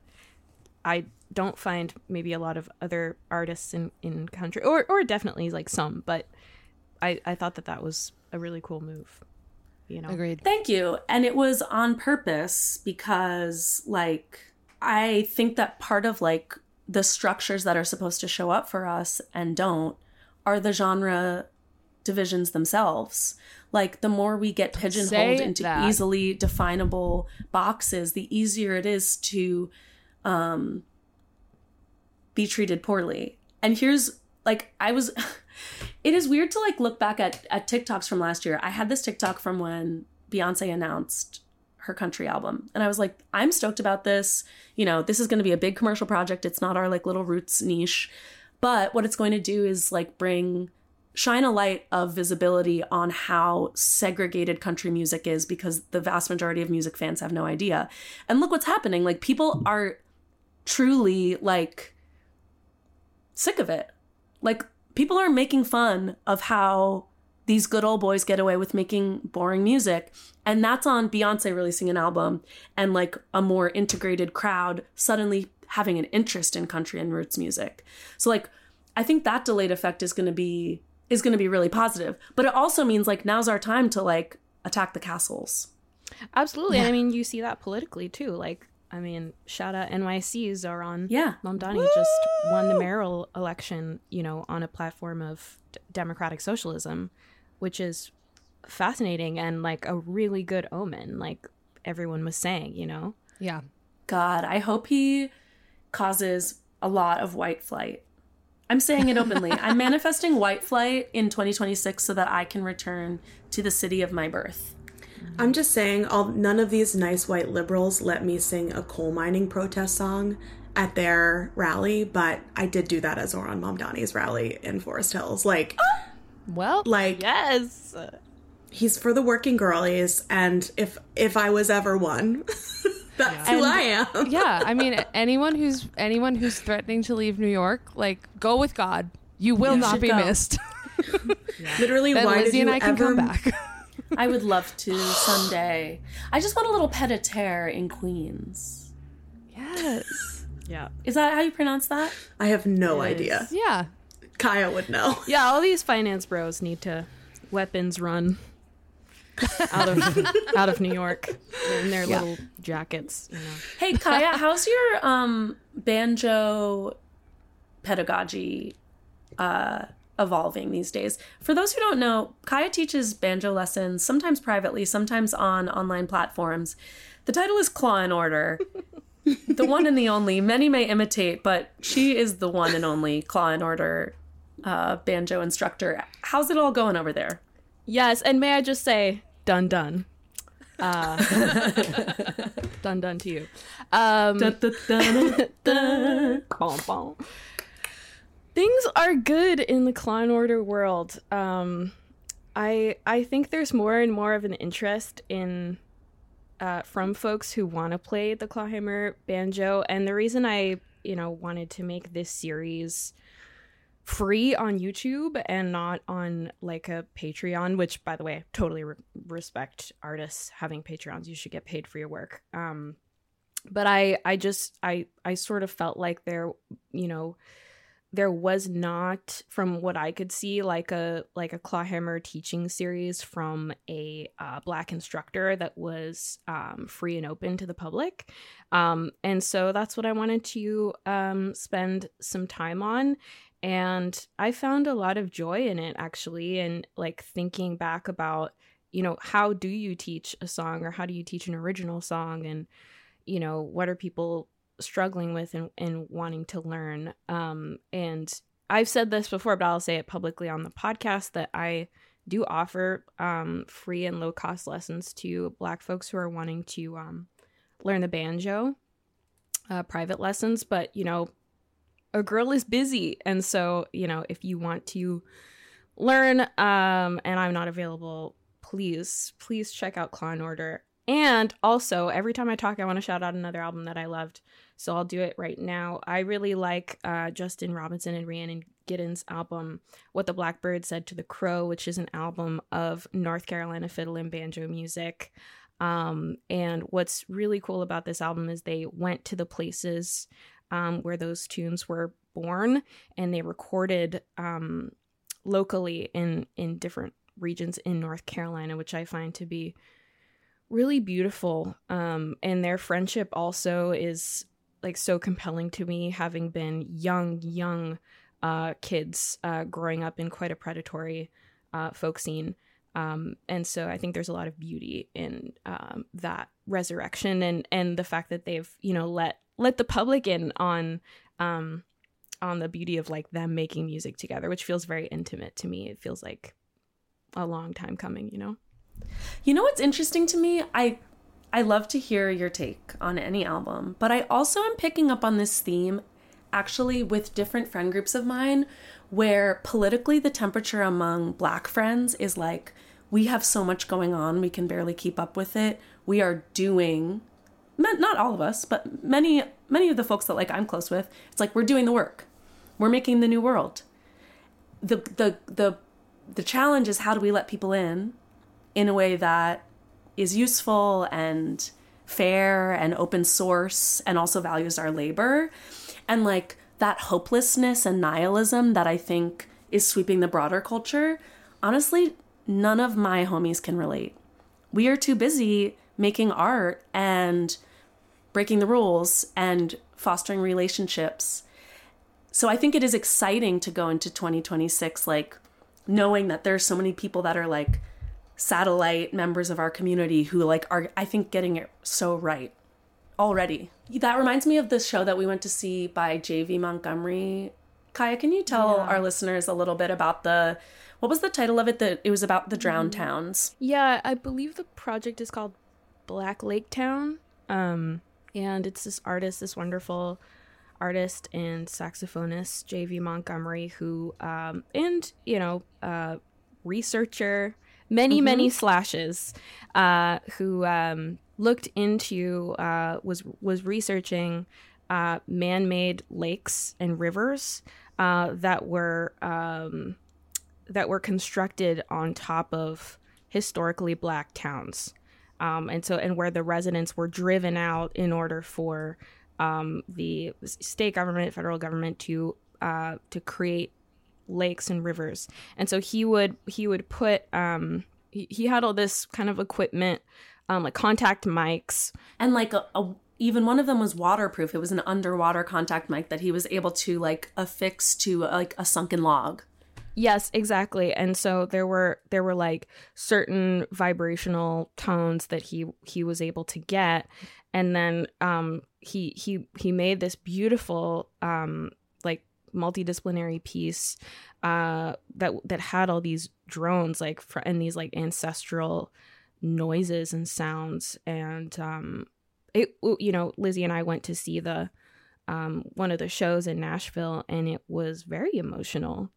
I don't find maybe a lot of other artists in country or definitely like some, but I thought that was a really cool move. You know, agreed. Thank you, and it was on purpose because like I think that part of like the structures that are supposed to show up for us and don't are the genre divisions themselves. Like, the more we get pigeonholed into easily definable boxes, the easier it is to be treated poorly. And here's, like, it is weird to, like, look back at TikToks from last year. I had this TikTok from when Beyonce announced her country album. And I was like, I'm stoked about this. You know, this is going to be a big commercial project. It's not our, like, little roots niche. But what it's going to do is, like, shine a light of visibility on how segregated country music is, because the vast majority of music fans have no idea. And look what's happening. Like, people are truly, like, sick of it. Like, people are making fun of how these good old boys get away with making boring music. And that's on Beyonce releasing an album and, like, a more integrated crowd suddenly having an interest in country and roots music. So, like, I think that delayed effect is going to be really positive. But it also means, like, now's our time to, like, attack the castles. Absolutely. Yeah. I mean, you see that politically too. Like, I mean, shout out NYC, Zoran Mamdani just won the mayoral election, you know, on a platform of democratic socialism, which is fascinating and, like, a really good omen, like everyone was saying, you know? Yeah. God, I hope he causes a lot of white flight. I'm saying it openly. I'm manifesting white flight in 2026 so that I can return to the city of my birth. I'm just saying, none of these nice white liberals let me sing a coal mining protest song at their rally, but I did do that at Zoran Mamdani's rally in Forest Hills. Like, well, like, yes, he's for the working girlies, and if I was ever one, that's who I am. Yeah, I mean, anyone who's threatening to leave New York, like, go with God. You will not be missed. Literally, then why Lizzie did you and I can ever come back? I would love to someday. I just want a little pied-à-terre in Queens. Yes. Yeah. Is that how you pronounce that? I have no idea. Yeah. Kaya would know. Yeah, all these finance bros need to weapons run out of New York in their little jackets, you know. Hey, Kaya, how's your banjo pedagogy evolving these days? For those who don't know, Kaya teaches banjo lessons, sometimes privately, sometimes on online platforms. The title is Claw and Order. The one and the only. Many may imitate, but she is the one and only Claw and Order banjo instructor. How's it all going over there? Yes, and may I just say, dun dun. Dun dun to you. Dun, dun, dun, dun. Bon, bon. Things are good in the Claw and Order world. I think there's more and more of an interest in from folks who want to play the clawhammer banjo, and the reason I wanted to make this series free on YouTube and not on, like, a Patreon, which, by the way, totally respect artists having Patreons. You should get paid for your work. But I sort of felt like there was not, from what I could see, like a clawhammer teaching series from a Black instructor that was free and open to the public. And so that's what I wanted to spend some time on. And I found a lot of joy in it, actually. And, like, thinking back about, how do you teach a song, or how do you teach an original song? And, what are people struggling with and wanting to learn. And I've said this before, but I'll say it publicly on the podcast, that I do offer free and low-cost lessons to Black folks who are wanting to learn the banjo, private lessons. But, a girl is busy. And so, if you want to learn and I'm not available, please check out Claw and Order. And also, every time I talk, I want to shout out another album that I loved. So I'll do it right now. I really like Justin Robinson and Rhiannon Giddens' album, What the Blackbird Said to the Crow, which is an album of North Carolina fiddle and banjo music. And what's really cool about this album is they went to the places where those tunes were born, and they recorded locally in different regions in North Carolina, which I find to be really beautiful. And their friendship also is, like, so compelling to me, having been young kids growing up in quite a predatory folk scene. And so I think there's a lot of beauty in that resurrection and the fact that they've, you know, let the public in on the beauty of like them making music together, which feels very intimate to me. It feels like a long time coming, you know? You know what's interesting to me? I love to hear your take on any album, but I also am picking up on this theme actually with different friend groups of mine where politically the temperature among Black friends is like, we have so much going on, we can barely keep up with it. We are doing, not all of us, but many of the folks that like I'm close with, it's like we're doing the work. We're making the new world. The challenge is how do we let people in a way that is useful and fair and open source and also values our labor. And like that hopelessness and nihilism that I think is sweeping the broader culture, honestly, none of my homies can relate. We are too busy making art and breaking the rules and fostering relationships. So I think it is exciting to go into 2026, like knowing that there's so many people that are like satellite members of our community who like are, I think, getting it so right already. That reminds me of this show that we went to see by J.V. Montgomery. Kaya, can you tell our listeners a little bit about what was the title of it? It was about the drowned towns. Yeah, I believe the project is called Black Lake Town. And it's this artist, this wonderful artist and saxophonist, J.V. Montgomery, who, and, you know, researcher, many slashes, who looked into, was researching man-made lakes and rivers that were constructed on top of historically Black towns. And where the residents were driven out in order for the state government, federal government to create lakes and rivers. And so he would put he had all this kind of equipment, like contact mics, and like even one of them was waterproof. It was an underwater contact mic that he was able to like affix to like a sunken log. Yes, exactly. And so there were like certain vibrational tones that he was able to get, and then he made this beautiful like multidisciplinary piece that had all these drones like and these like ancestral noises and sounds. And it, you know, Lizzie and I went to see the one of the shows in Nashville, and it was very emotional,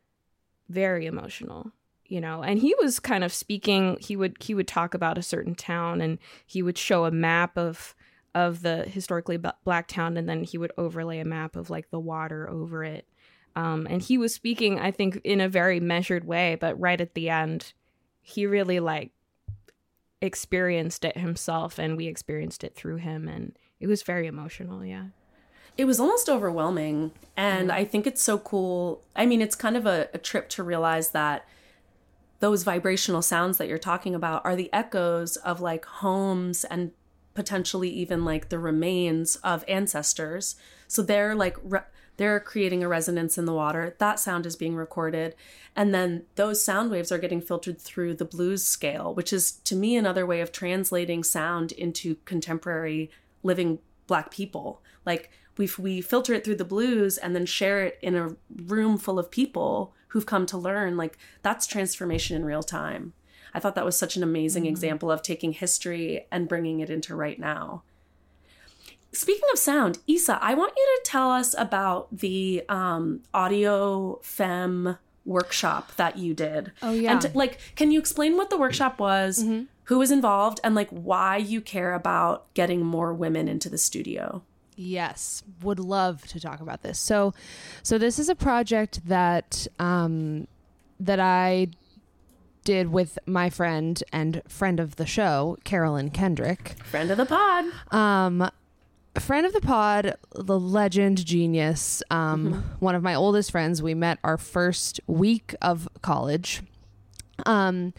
you know. And he was kind of speaking, he would talk about a certain town, and he would show a map of the historically Black town, and then he would overlay a map of like the water over it. And he was speaking, I think, in a very measured way, but right at the end, he really like experienced it himself, and we experienced it through him, and it was very emotional. Yeah. It was almost overwhelming. And I think it's so cool. I mean, it's kind of a trip to realize that those vibrational sounds that you're talking about are the echoes of like homes and potentially even like the remains of ancestors. So they're like, they're creating a resonance in the water. That sound is being recorded. And then those sound waves are getting filtered through the blues scale, which is to me another way of translating sound into contemporary living Black people. Like we filter it through the blues and then share it in a room full of people who've come to learn, like that's transformation in real time. I thought that was such an amazing example of taking history and bringing it into right now. Speaking of sound, Issa, I want you to tell us about the Audio Femme workshop that you did. Oh, yeah. And like, can you explain what the workshop was, who was involved, and like why you care about getting more women into the studio? Yes, would love to talk about this. So this is a project that that I did with my friend and friend of the show, Carolyn Kendrick. Friend of the pod. Friend of the pod, the legend, genius, one of my oldest friends. We met our first week of college. And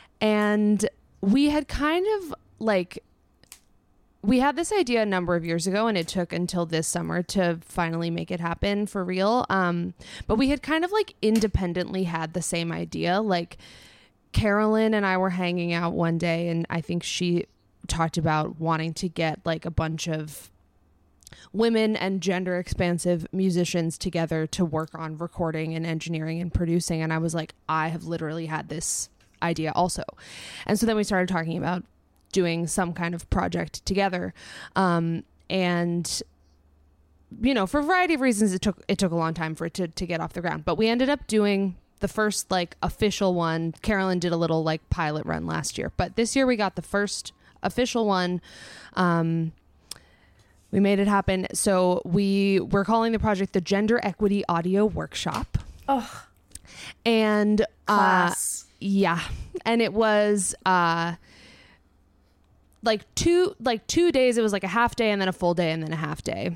we had kind of like, we had this idea a number of years ago, and it took until this summer to finally make it happen for real. But we had kind of like independently had the same idea. Like Carolyn and I were hanging out one day, and I think she talked about wanting to get like a bunch of women and gender expansive musicians together to work on recording and engineering and producing. And I was like, I have literally had this idea also. And so then we started talking about doing some kind of project together. And you know, for a variety of reasons, it took a long time for it to get off the ground, but we ended up doing the first like official one. Carolyn did a little like pilot run last year, but this year we got the first official one. We made it happen. So we're calling the project the Gender Equity Audio Workshop. Oh, and class. Yeah, and it was like two days. It was like a half day and then a full day and then a half day.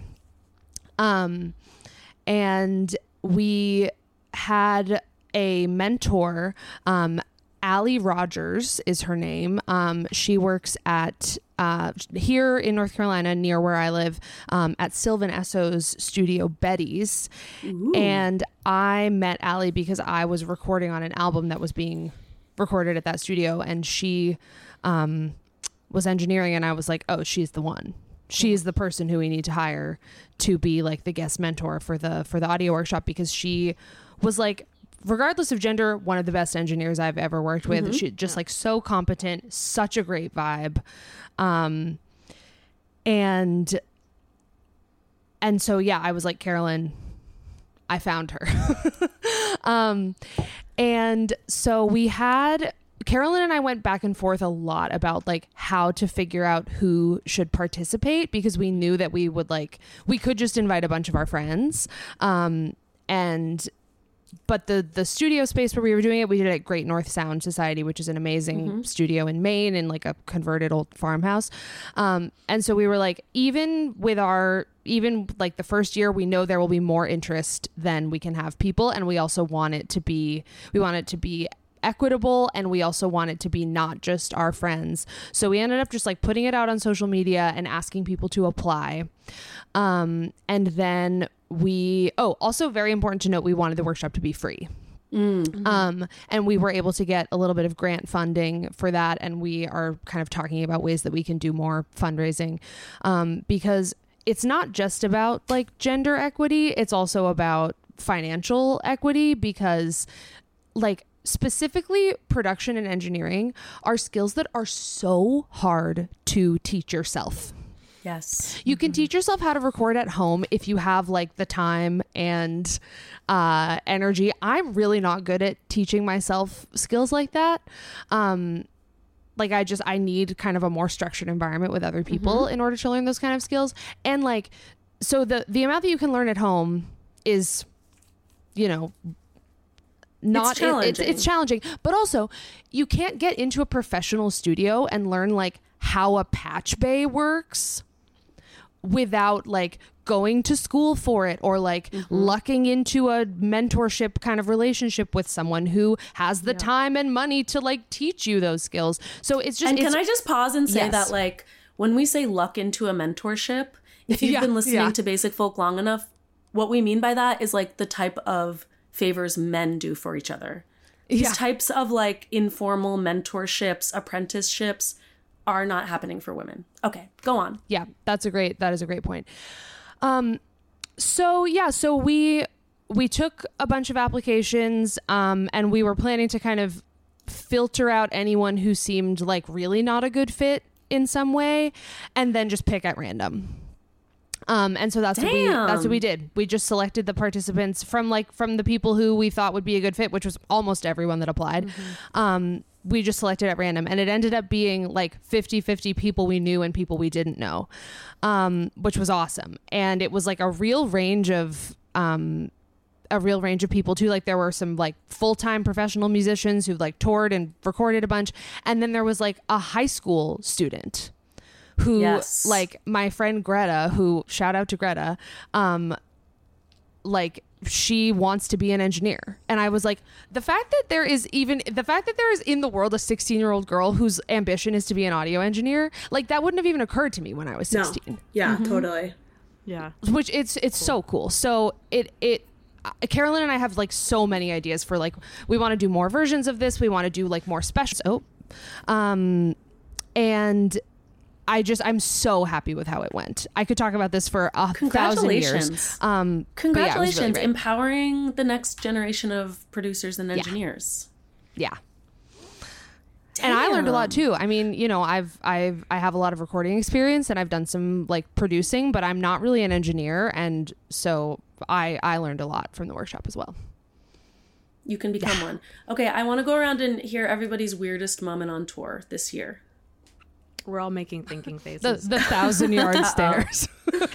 And we had a mentor, Allie Rogers is her name. She works at here in North Carolina, near where I live, at Sylvan Esso's studio, Betty's. Ooh. And I met Allie because I was recording on an album that was being recorded at that studio, and she was engineering, and I was like, oh, she's the one. She's the person who we need to hire to be like the guest mentor for the audio workshop, because she was like, regardless of gender, one of the best engineers I've ever worked with. Mm-hmm. She just like so competent, such a great vibe. And so, yeah, I was like, Carolyn, I found her. And so Carolyn and I went back and forth a lot about like how to figure out who should participate, because we knew that we could just invite a bunch of our friends. But the studio space where we were doing it, we did it at Great North Sound Society, which is an amazing studio in Maine in like a converted old farmhouse. And so we were like, even like the first year, we know there will be more interest than we can have people. And we also want it to be equitable, and we also want it to be not just our friends. So we ended up just like putting it out on social media and asking people to apply. And then also very important to note, we wanted the workshop to be free. Mm-hmm. And we were able to get a little bit of grant funding for that. And we are kind of talking about ways that we can do more fundraising, because it's not just about like gender equity. It's also about financial equity, because like specifically production and engineering are skills that are so hard to teach yourself. Yes. You can teach yourself how to record at home if you have like the time and energy. I'm really not good at teaching myself skills like that. Like I need kind of a more structured environment with other people in order to learn those kind of skills. And like, so the amount that you can learn at home is, you know, it's challenging, but also you can't get into a professional studio and learn like how a patch bay works without like going to school for it, or like lucking into a mentorship kind of relationship with someone who has the time and money to like teach you those skills. So it's just, can I just pause and say that like when we say luck into a mentorship, if you've been listening to Basic Folk long enough, what we mean by that is like the type of favors men do for each other. These types of like informal mentorships, apprenticeships are not happening for women. Okay, go on. Yeah, that is a great point. So we took a bunch of applications, and we were planning to kind of filter out anyone who seemed like really not a good fit in some way, and then just pick at random. And so that's what we did. We just selected the participants from the people who we thought would be a good fit, which was almost everyone that applied. We just selected at random, and it ended up being like 50-50 people we knew and people we didn't know, which was awesome. And it was like a real range of people too. Like there were some like full-time professional musicians who like toured and recorded a bunch. And then there was like a high school student who like my friend Greta, who shout out to Greta, like she wants to be an engineer. And I was like, the fact that there is in the world a 16-year-old girl whose ambition is to be an audio engineer, like that wouldn't have even occurred to me when I was 16. No. Yeah, totally. Yeah. Which it's cool. So Carolyn and I have like so many ideas for like, we want to do more versions of this. We want to do like more special. And I'm so happy with how it went. I could talk about this for 1,000 years. Congratulations. Yeah, really empowering the next generation of producers and engineers. Yeah. Damn. And I learned a lot too. I mean, you know, I have a lot of recording experience and I've done some like producing, but I'm not really an engineer. And so I learned a lot from the workshop as well. You can become one. Okay. I want to go around and hear everybody's weirdest moment on tour this year. We're all making thinking faces. The 1,000-yard stairs.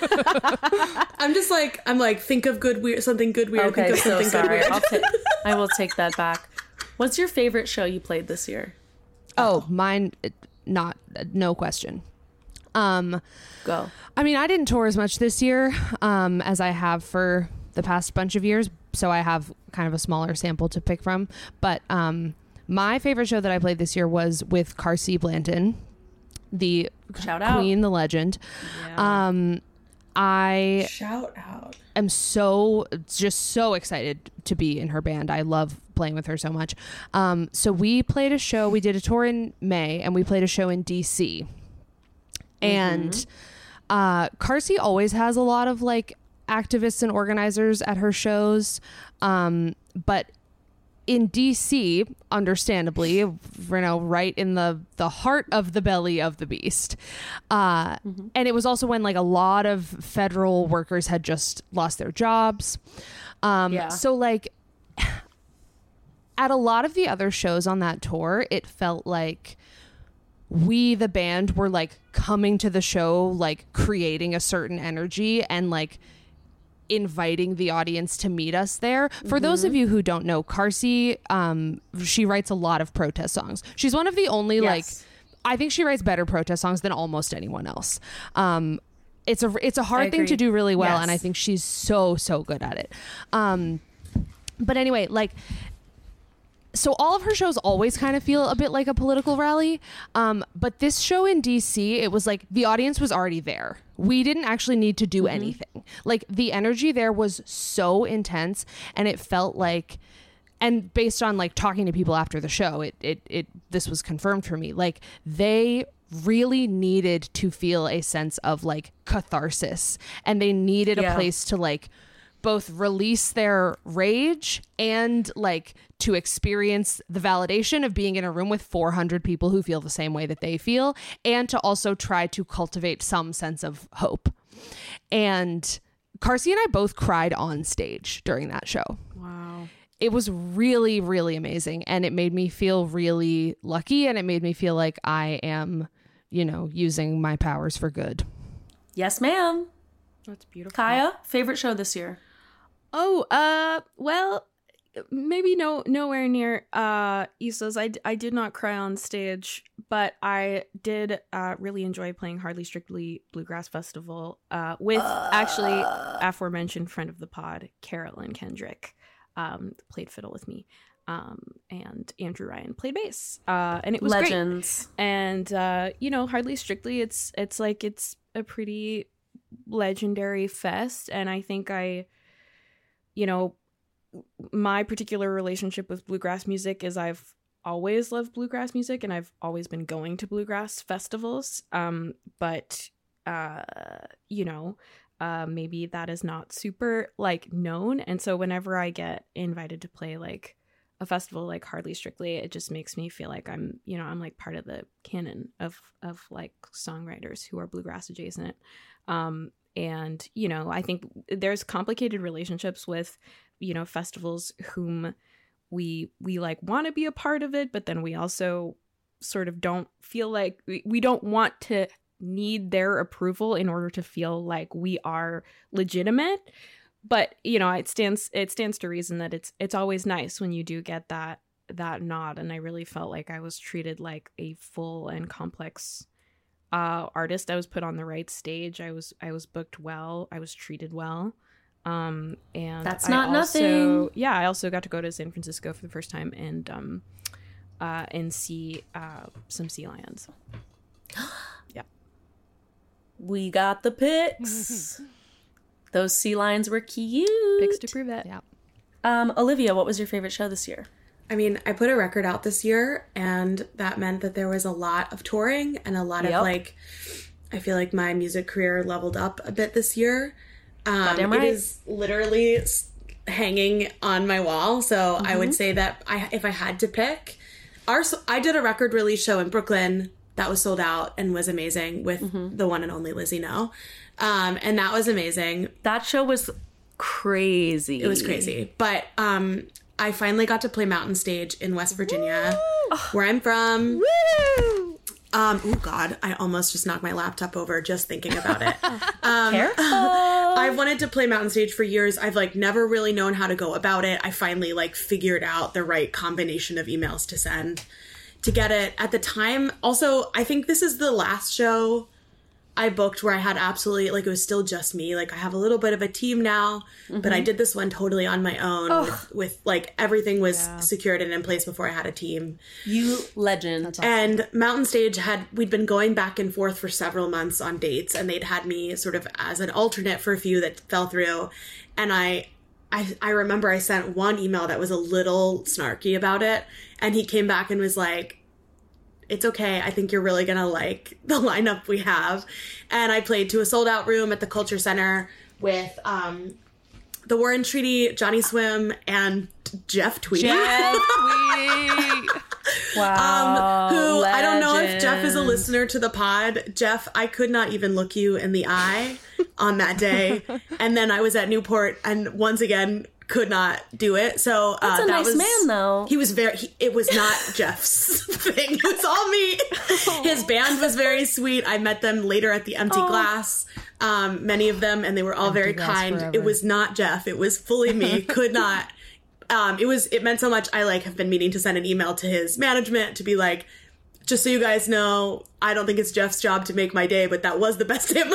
I'm like, think of good weird, something good weird. Okay, think of something sorry. good weird. I will take that back. What's your favorite show you played this year? Oh, mine, no question. Go. I mean, I didn't tour as much this year as I have for the past bunch of years, so I have kind of a smaller sample to pick from. But my favorite show that I played this year was with Carsey Blanton, the Shout out. Queen, the legend. Yeah. I Shout out. am just so excited to be in her band. I love playing with her so much. So we played a show. We did a tour in May, and we played a show in DC. And Carsey always has a lot of like activists and organizers at her shows, but in DC, understandably, you know, right in the heart of the belly of the beast. And it was also when like a lot of federal workers had just lost their jobs. So like at a lot of the other shows on that tour, it felt like we, the band, were like coming to the show, like creating a certain energy and like inviting the audience to meet us there. For those of you who don't know, Carsey, she writes a lot of protest songs. She's one of the only like, I think she writes better protest songs than almost anyone else. It's a hard thing to do really well, and I think she's so good at it. But anyway, like, so all of her shows always kind of feel a bit like a political rally. But this show in DC, it was like the audience was already there. We didn't actually need to do anything. Like the energy there was so intense, and it felt like, and based on like talking to people after the show, this was confirmed for me. Like they really needed to feel a sense of like catharsis, and they needed a place to like both release their rage and like to experience the validation of being in a room with 400 people who feel the same way that they feel, and to also try to cultivate some sense of hope. And Carsey and I both cried on stage during that show. Wow. It was really, really amazing. And it made me feel really lucky. And it made me feel like I am, you know, using my powers for good. Yes, ma'am. That's beautiful. Kaya, favorite show this year? Oh, well, maybe nowhere near Issa's. I did not cry on stage, but I did really enjoy playing Hardly Strictly Bluegrass Festival with actually aforementioned friend of the pod, Carolyn Kendrick, played fiddle with me, and Andrew Ryan played bass, and it was Legends. Great. And you know, Hardly Strictly, it's like it's a pretty legendary fest, and I think you know, my particular relationship with bluegrass music is I've always loved bluegrass music, and I've always been going to bluegrass festivals. But you know, maybe that is not super like known. And so whenever I get invited to play like a festival like Hardly Strictly, it just makes me feel like I'm like part of the canon of like songwriters who are bluegrass adjacent. And, you know, I think there's complicated relationships with, you know, festivals whom we like want to be a part of it, but then we also sort of don't feel like we don't want to need their approval in order to feel like we are legitimate. But, you know, it stands to reason that it's always nice when you do get that nod. And I really felt like I was treated like a full and complex artist. I was put on the right stage. I was booked well. I was treated well. And that's not nothing. Yeah, I also got to go to San Francisco for the first time and see some sea lions. Yeah, we got the pics. Those sea lions were cute. Pics to prove it. Yeah. Olivia, what was your favorite show this year? I mean, I put a record out this year, and that meant that there was a lot of touring and a lot of like, I feel like my music career leveled up a bit this year. Goddamn right. It is literally hanging on my wall. So I would say that if I had to pick, I did a record release show in Brooklyn that was sold out and was amazing with the one and only Lizzie No. And that was amazing. That show was crazy. It was crazy. But I finally got to play Mountain Stage in West Virginia, where I'm from. Woo! Oh God, I almost just knocked my laptop over just thinking about it. Careful. I've wanted to play Mountain Stage for years. I've like never really known how to go about it. I finally like figured out the right combination of emails to send to get it at the time. Also, I think this is the last show I booked where I had absolutely, like, it was still just me. Like, I have a little bit of a team now, but I did this one totally on my own with like, everything was secured and in place before I had a team. You legend. That's awesome. And Mountain Stage we'd been going back and forth for several months on dates, and they'd had me sort of as an alternate for a few that fell through. And I remember I sent one email that was a little snarky about it, and he came back and was like, it's okay. I think you're really going to like the lineup we have. And I played to a sold out room at the Culture Center with the Warren Treaty, Johnny Swim, and Jeff Tweedy. Wow. Who, I don't know if Jeff is a listener to the pod. Jeff, I could not even look you in the eye on that day. And then I was at Newport and once again could not do it. So That's a that nice was, man, though. He was it was not Jeff's thing. It was all me. His band was very sweet. I met them later at the Empty Glass, many of them, and they were all very kind. Forever. It was not Jeff. It was fully me. Could not. It meant so much. I like have been meaning to send an email to his management to be like, just so you guys know, I don't think it's Jeff's job to make my day, but that was the best day of my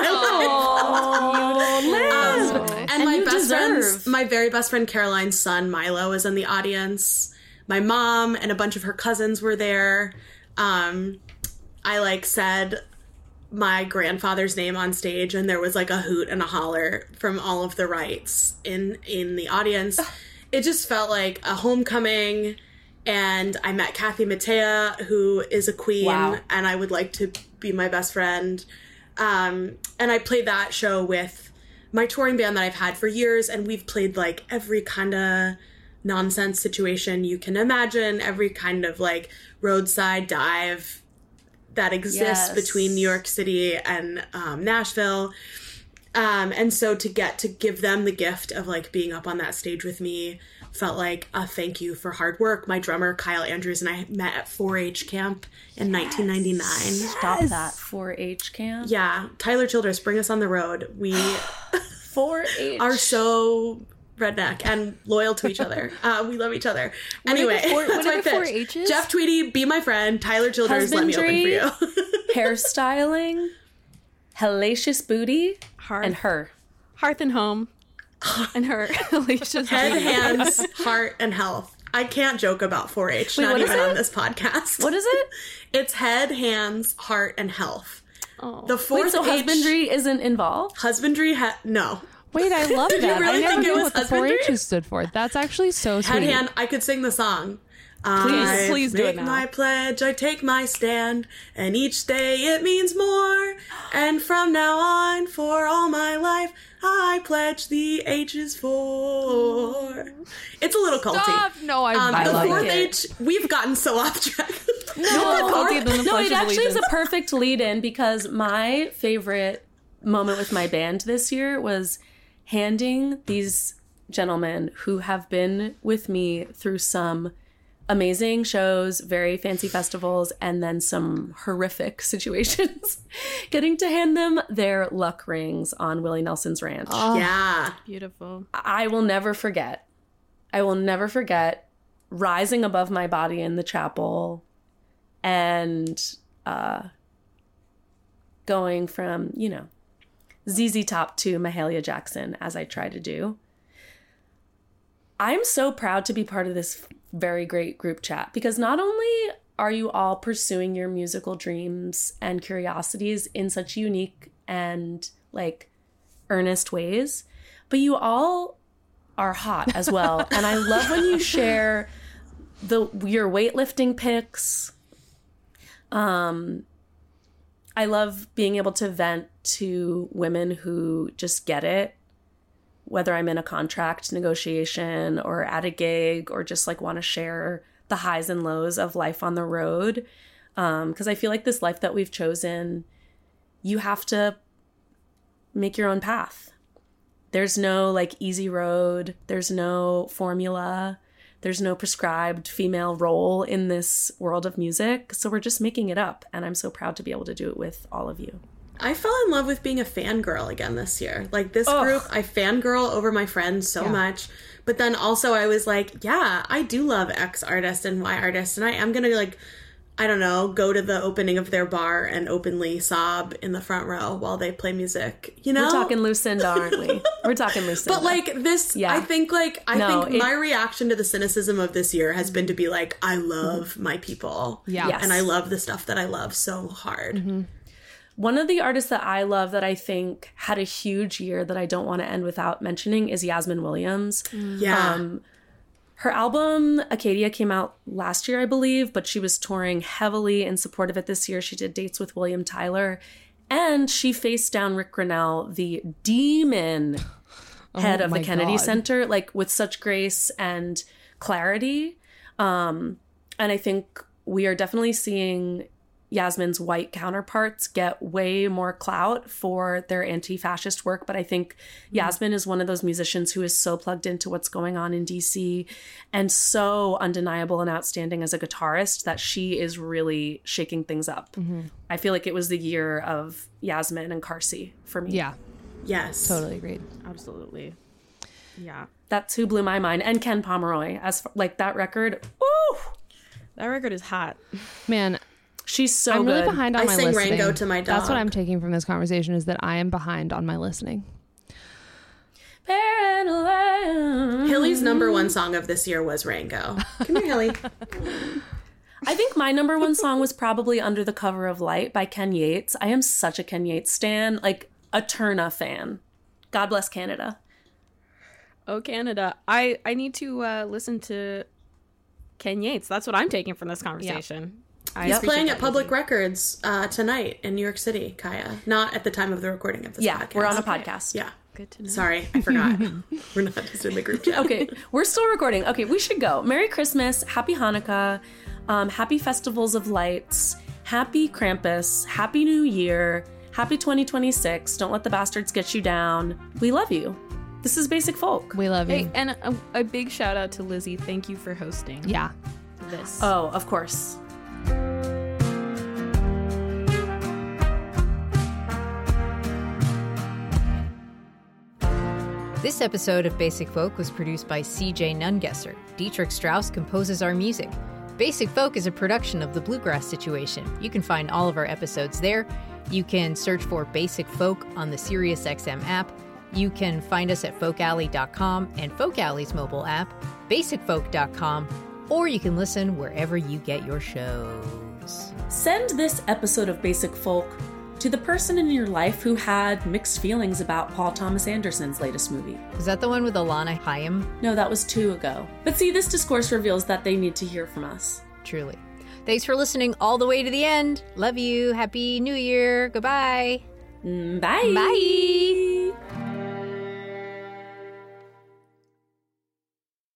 life. And my very best friend Caroline's son Milo was in the audience. My mom and a bunch of her cousins were there. I like said my grandfather's name on stage, and there was like a hoot and a holler from all of the rights in the audience. It just felt like a homecoming. And I met Kathy Mattea, who is a queen, and I would like to be my best friend. And I played that show with my touring band that I've had for years, and we've played like every kind of nonsense situation you can imagine, every kind of like roadside dive that exists between New York City and Nashville. And so to get to give them the gift of like being up on that stage with me felt like a thank you for hard work. My drummer, Kyle Andrews, and I met at 4-H camp in 1999. Stop that. 4-H camp? Yeah. Tyler Childress, bring us on the road. We 4-H are so redneck and loyal to each other. We love each other. Anyway, that's my pitch. Jeff Tweedy, be my friend. Tyler Childress, let me open for you. Hairstyling, hellacious booty, and her. Hearth and Home. And her. Head, hands, heart, and health. I can't joke about 4-H, not even on this podcast. What is it? It's head, hands, heart, and health. Oh. The fourth so husbandry isn't involved? Husbandry, no. Wait, I love that. You really I never think it knew was what the husbandry? 4-H's stood for. That's actually so sweet. Head, hand, I could sing the song. Please do it now. I make my pledge, I take my stand, and each day it means more. And from now on, for all my life, I pledge the H's for. It's a little culty. Stop! No, I the like fourth it. H, we've gotten so off track. No, it actually is a perfect lead-in because my favorite moment with my band this year was handing these gentlemen who have been with me through some amazing shows, very fancy festivals, and then some horrific situations, getting to hand them their luck rings on Willie Nelson's ranch. Oh, yeah. Beautiful. I will never forget. I will never forget rising above my body in the chapel and going from, ZZ Top to Mahalia Jackson, as I try to do. I'm so proud to be part of this very great group chat because not only are you all pursuing your musical dreams and curiosities in such unique and earnest ways, but you all are hot as well. And I love when you share your weightlifting pics. I love being able to vent to women who just get it, whether I'm in a contract negotiation or at a gig or just like want to share the highs and lows of life on the road. Because I feel like this life that we've chosen, you have to make your own path. There's no like easy road. There's no formula. There's no prescribed female role in this world of music. So we're just making it up. And I'm so proud to be able to do it with all of you. I fell in love with being a fangirl again this year. Like this group, I fangirl over my friends so much. But then also I was like, yeah, I do love X artist and Y artist. And I am going to like, I don't know, go to the opening of their bar and openly sob in the front row while they play music. You know? We're talking Lucinda, aren't we? We're talking Lucinda. But like this, I think my reaction to the cynicism of this year has been to be like, I love my people. Yeah. Yes. And I love the stuff that I love so hard. Mm-hmm. One of the artists that I love that I think had a huge year that I don't want to end without mentioning is Yasmin Williams. Yeah. Her album, Acadia, came out last year, I believe, but she was touring heavily in support of it this year. She did dates with William Tyler, and she faced down Rick Grinnell, the demon head of the Kennedy Center, like with such grace and clarity. And I think we are definitely seeing Yasmin's white counterparts get way more clout for their anti-fascist work. But I think Yasmin is one of those musicians who is so plugged into what's going on in DC and so undeniable and outstanding as a guitarist that she is really shaking things up. Mm-hmm. I feel like it was the year of Yasmin and Carsey for me. Yeah. Yes. Totally agreed. Absolutely. Yeah. That's who blew my mind. And Ken Pomeroy. Like that record. Ooh! That record is hot. Man, she's so I'm good. really behind on I my sing listening. Rango to my dog. That's what I'm taking from this conversation is that I am behind on my listening. Hilly's number one song of this year was Rango. Come here, Hilly. I think my number one song was probably Under the Cover of Light by Ken Yates. I am such a Ken Yates stan, like a Turna fan. God bless Canada. Oh, Canada. I need to listen to Ken Yates. That's what I'm taking from this conversation. He's playing at Public Records tonight in New York City, Kaya. Not at the time of the recording of this podcast. We're on a podcast. Yeah. Good to know. Sorry, I forgot. We're not just in the group chat. Okay, we're still recording. Okay, we should go. Merry Christmas. Happy Hanukkah. Happy Festivals of Lights. Happy Krampus. Happy New Year. Happy 2026. Don't let the bastards get you down. We love you. This is Basic Folk. We love you. Hey, and a big shout out to Lizzie. Thank you for hosting. Yeah. This. Oh, of course. This episode of Basic Folk was produced by CJ Nungesser. Dietrich Strauss composes our music. Basic Folk is a production of The Bluegrass Situation. You can find all of our episodes there. You can search for Basic Folk on the SiriusXM app. You can find us at folkalley.com and Folk Alley's mobile app, basicfolk.com, or you can listen wherever you get your shows. Send this episode of Basic Folk to the person in your life who had mixed feelings about Paul Thomas Anderson's latest movie. Is that the one with Alana Hayim? No, that was 2 ago. But see, this discourse reveals that they need to hear from us. Truly. Thanks for listening all the way to the end. Love you. Happy New Year. Goodbye. Bye. Bye.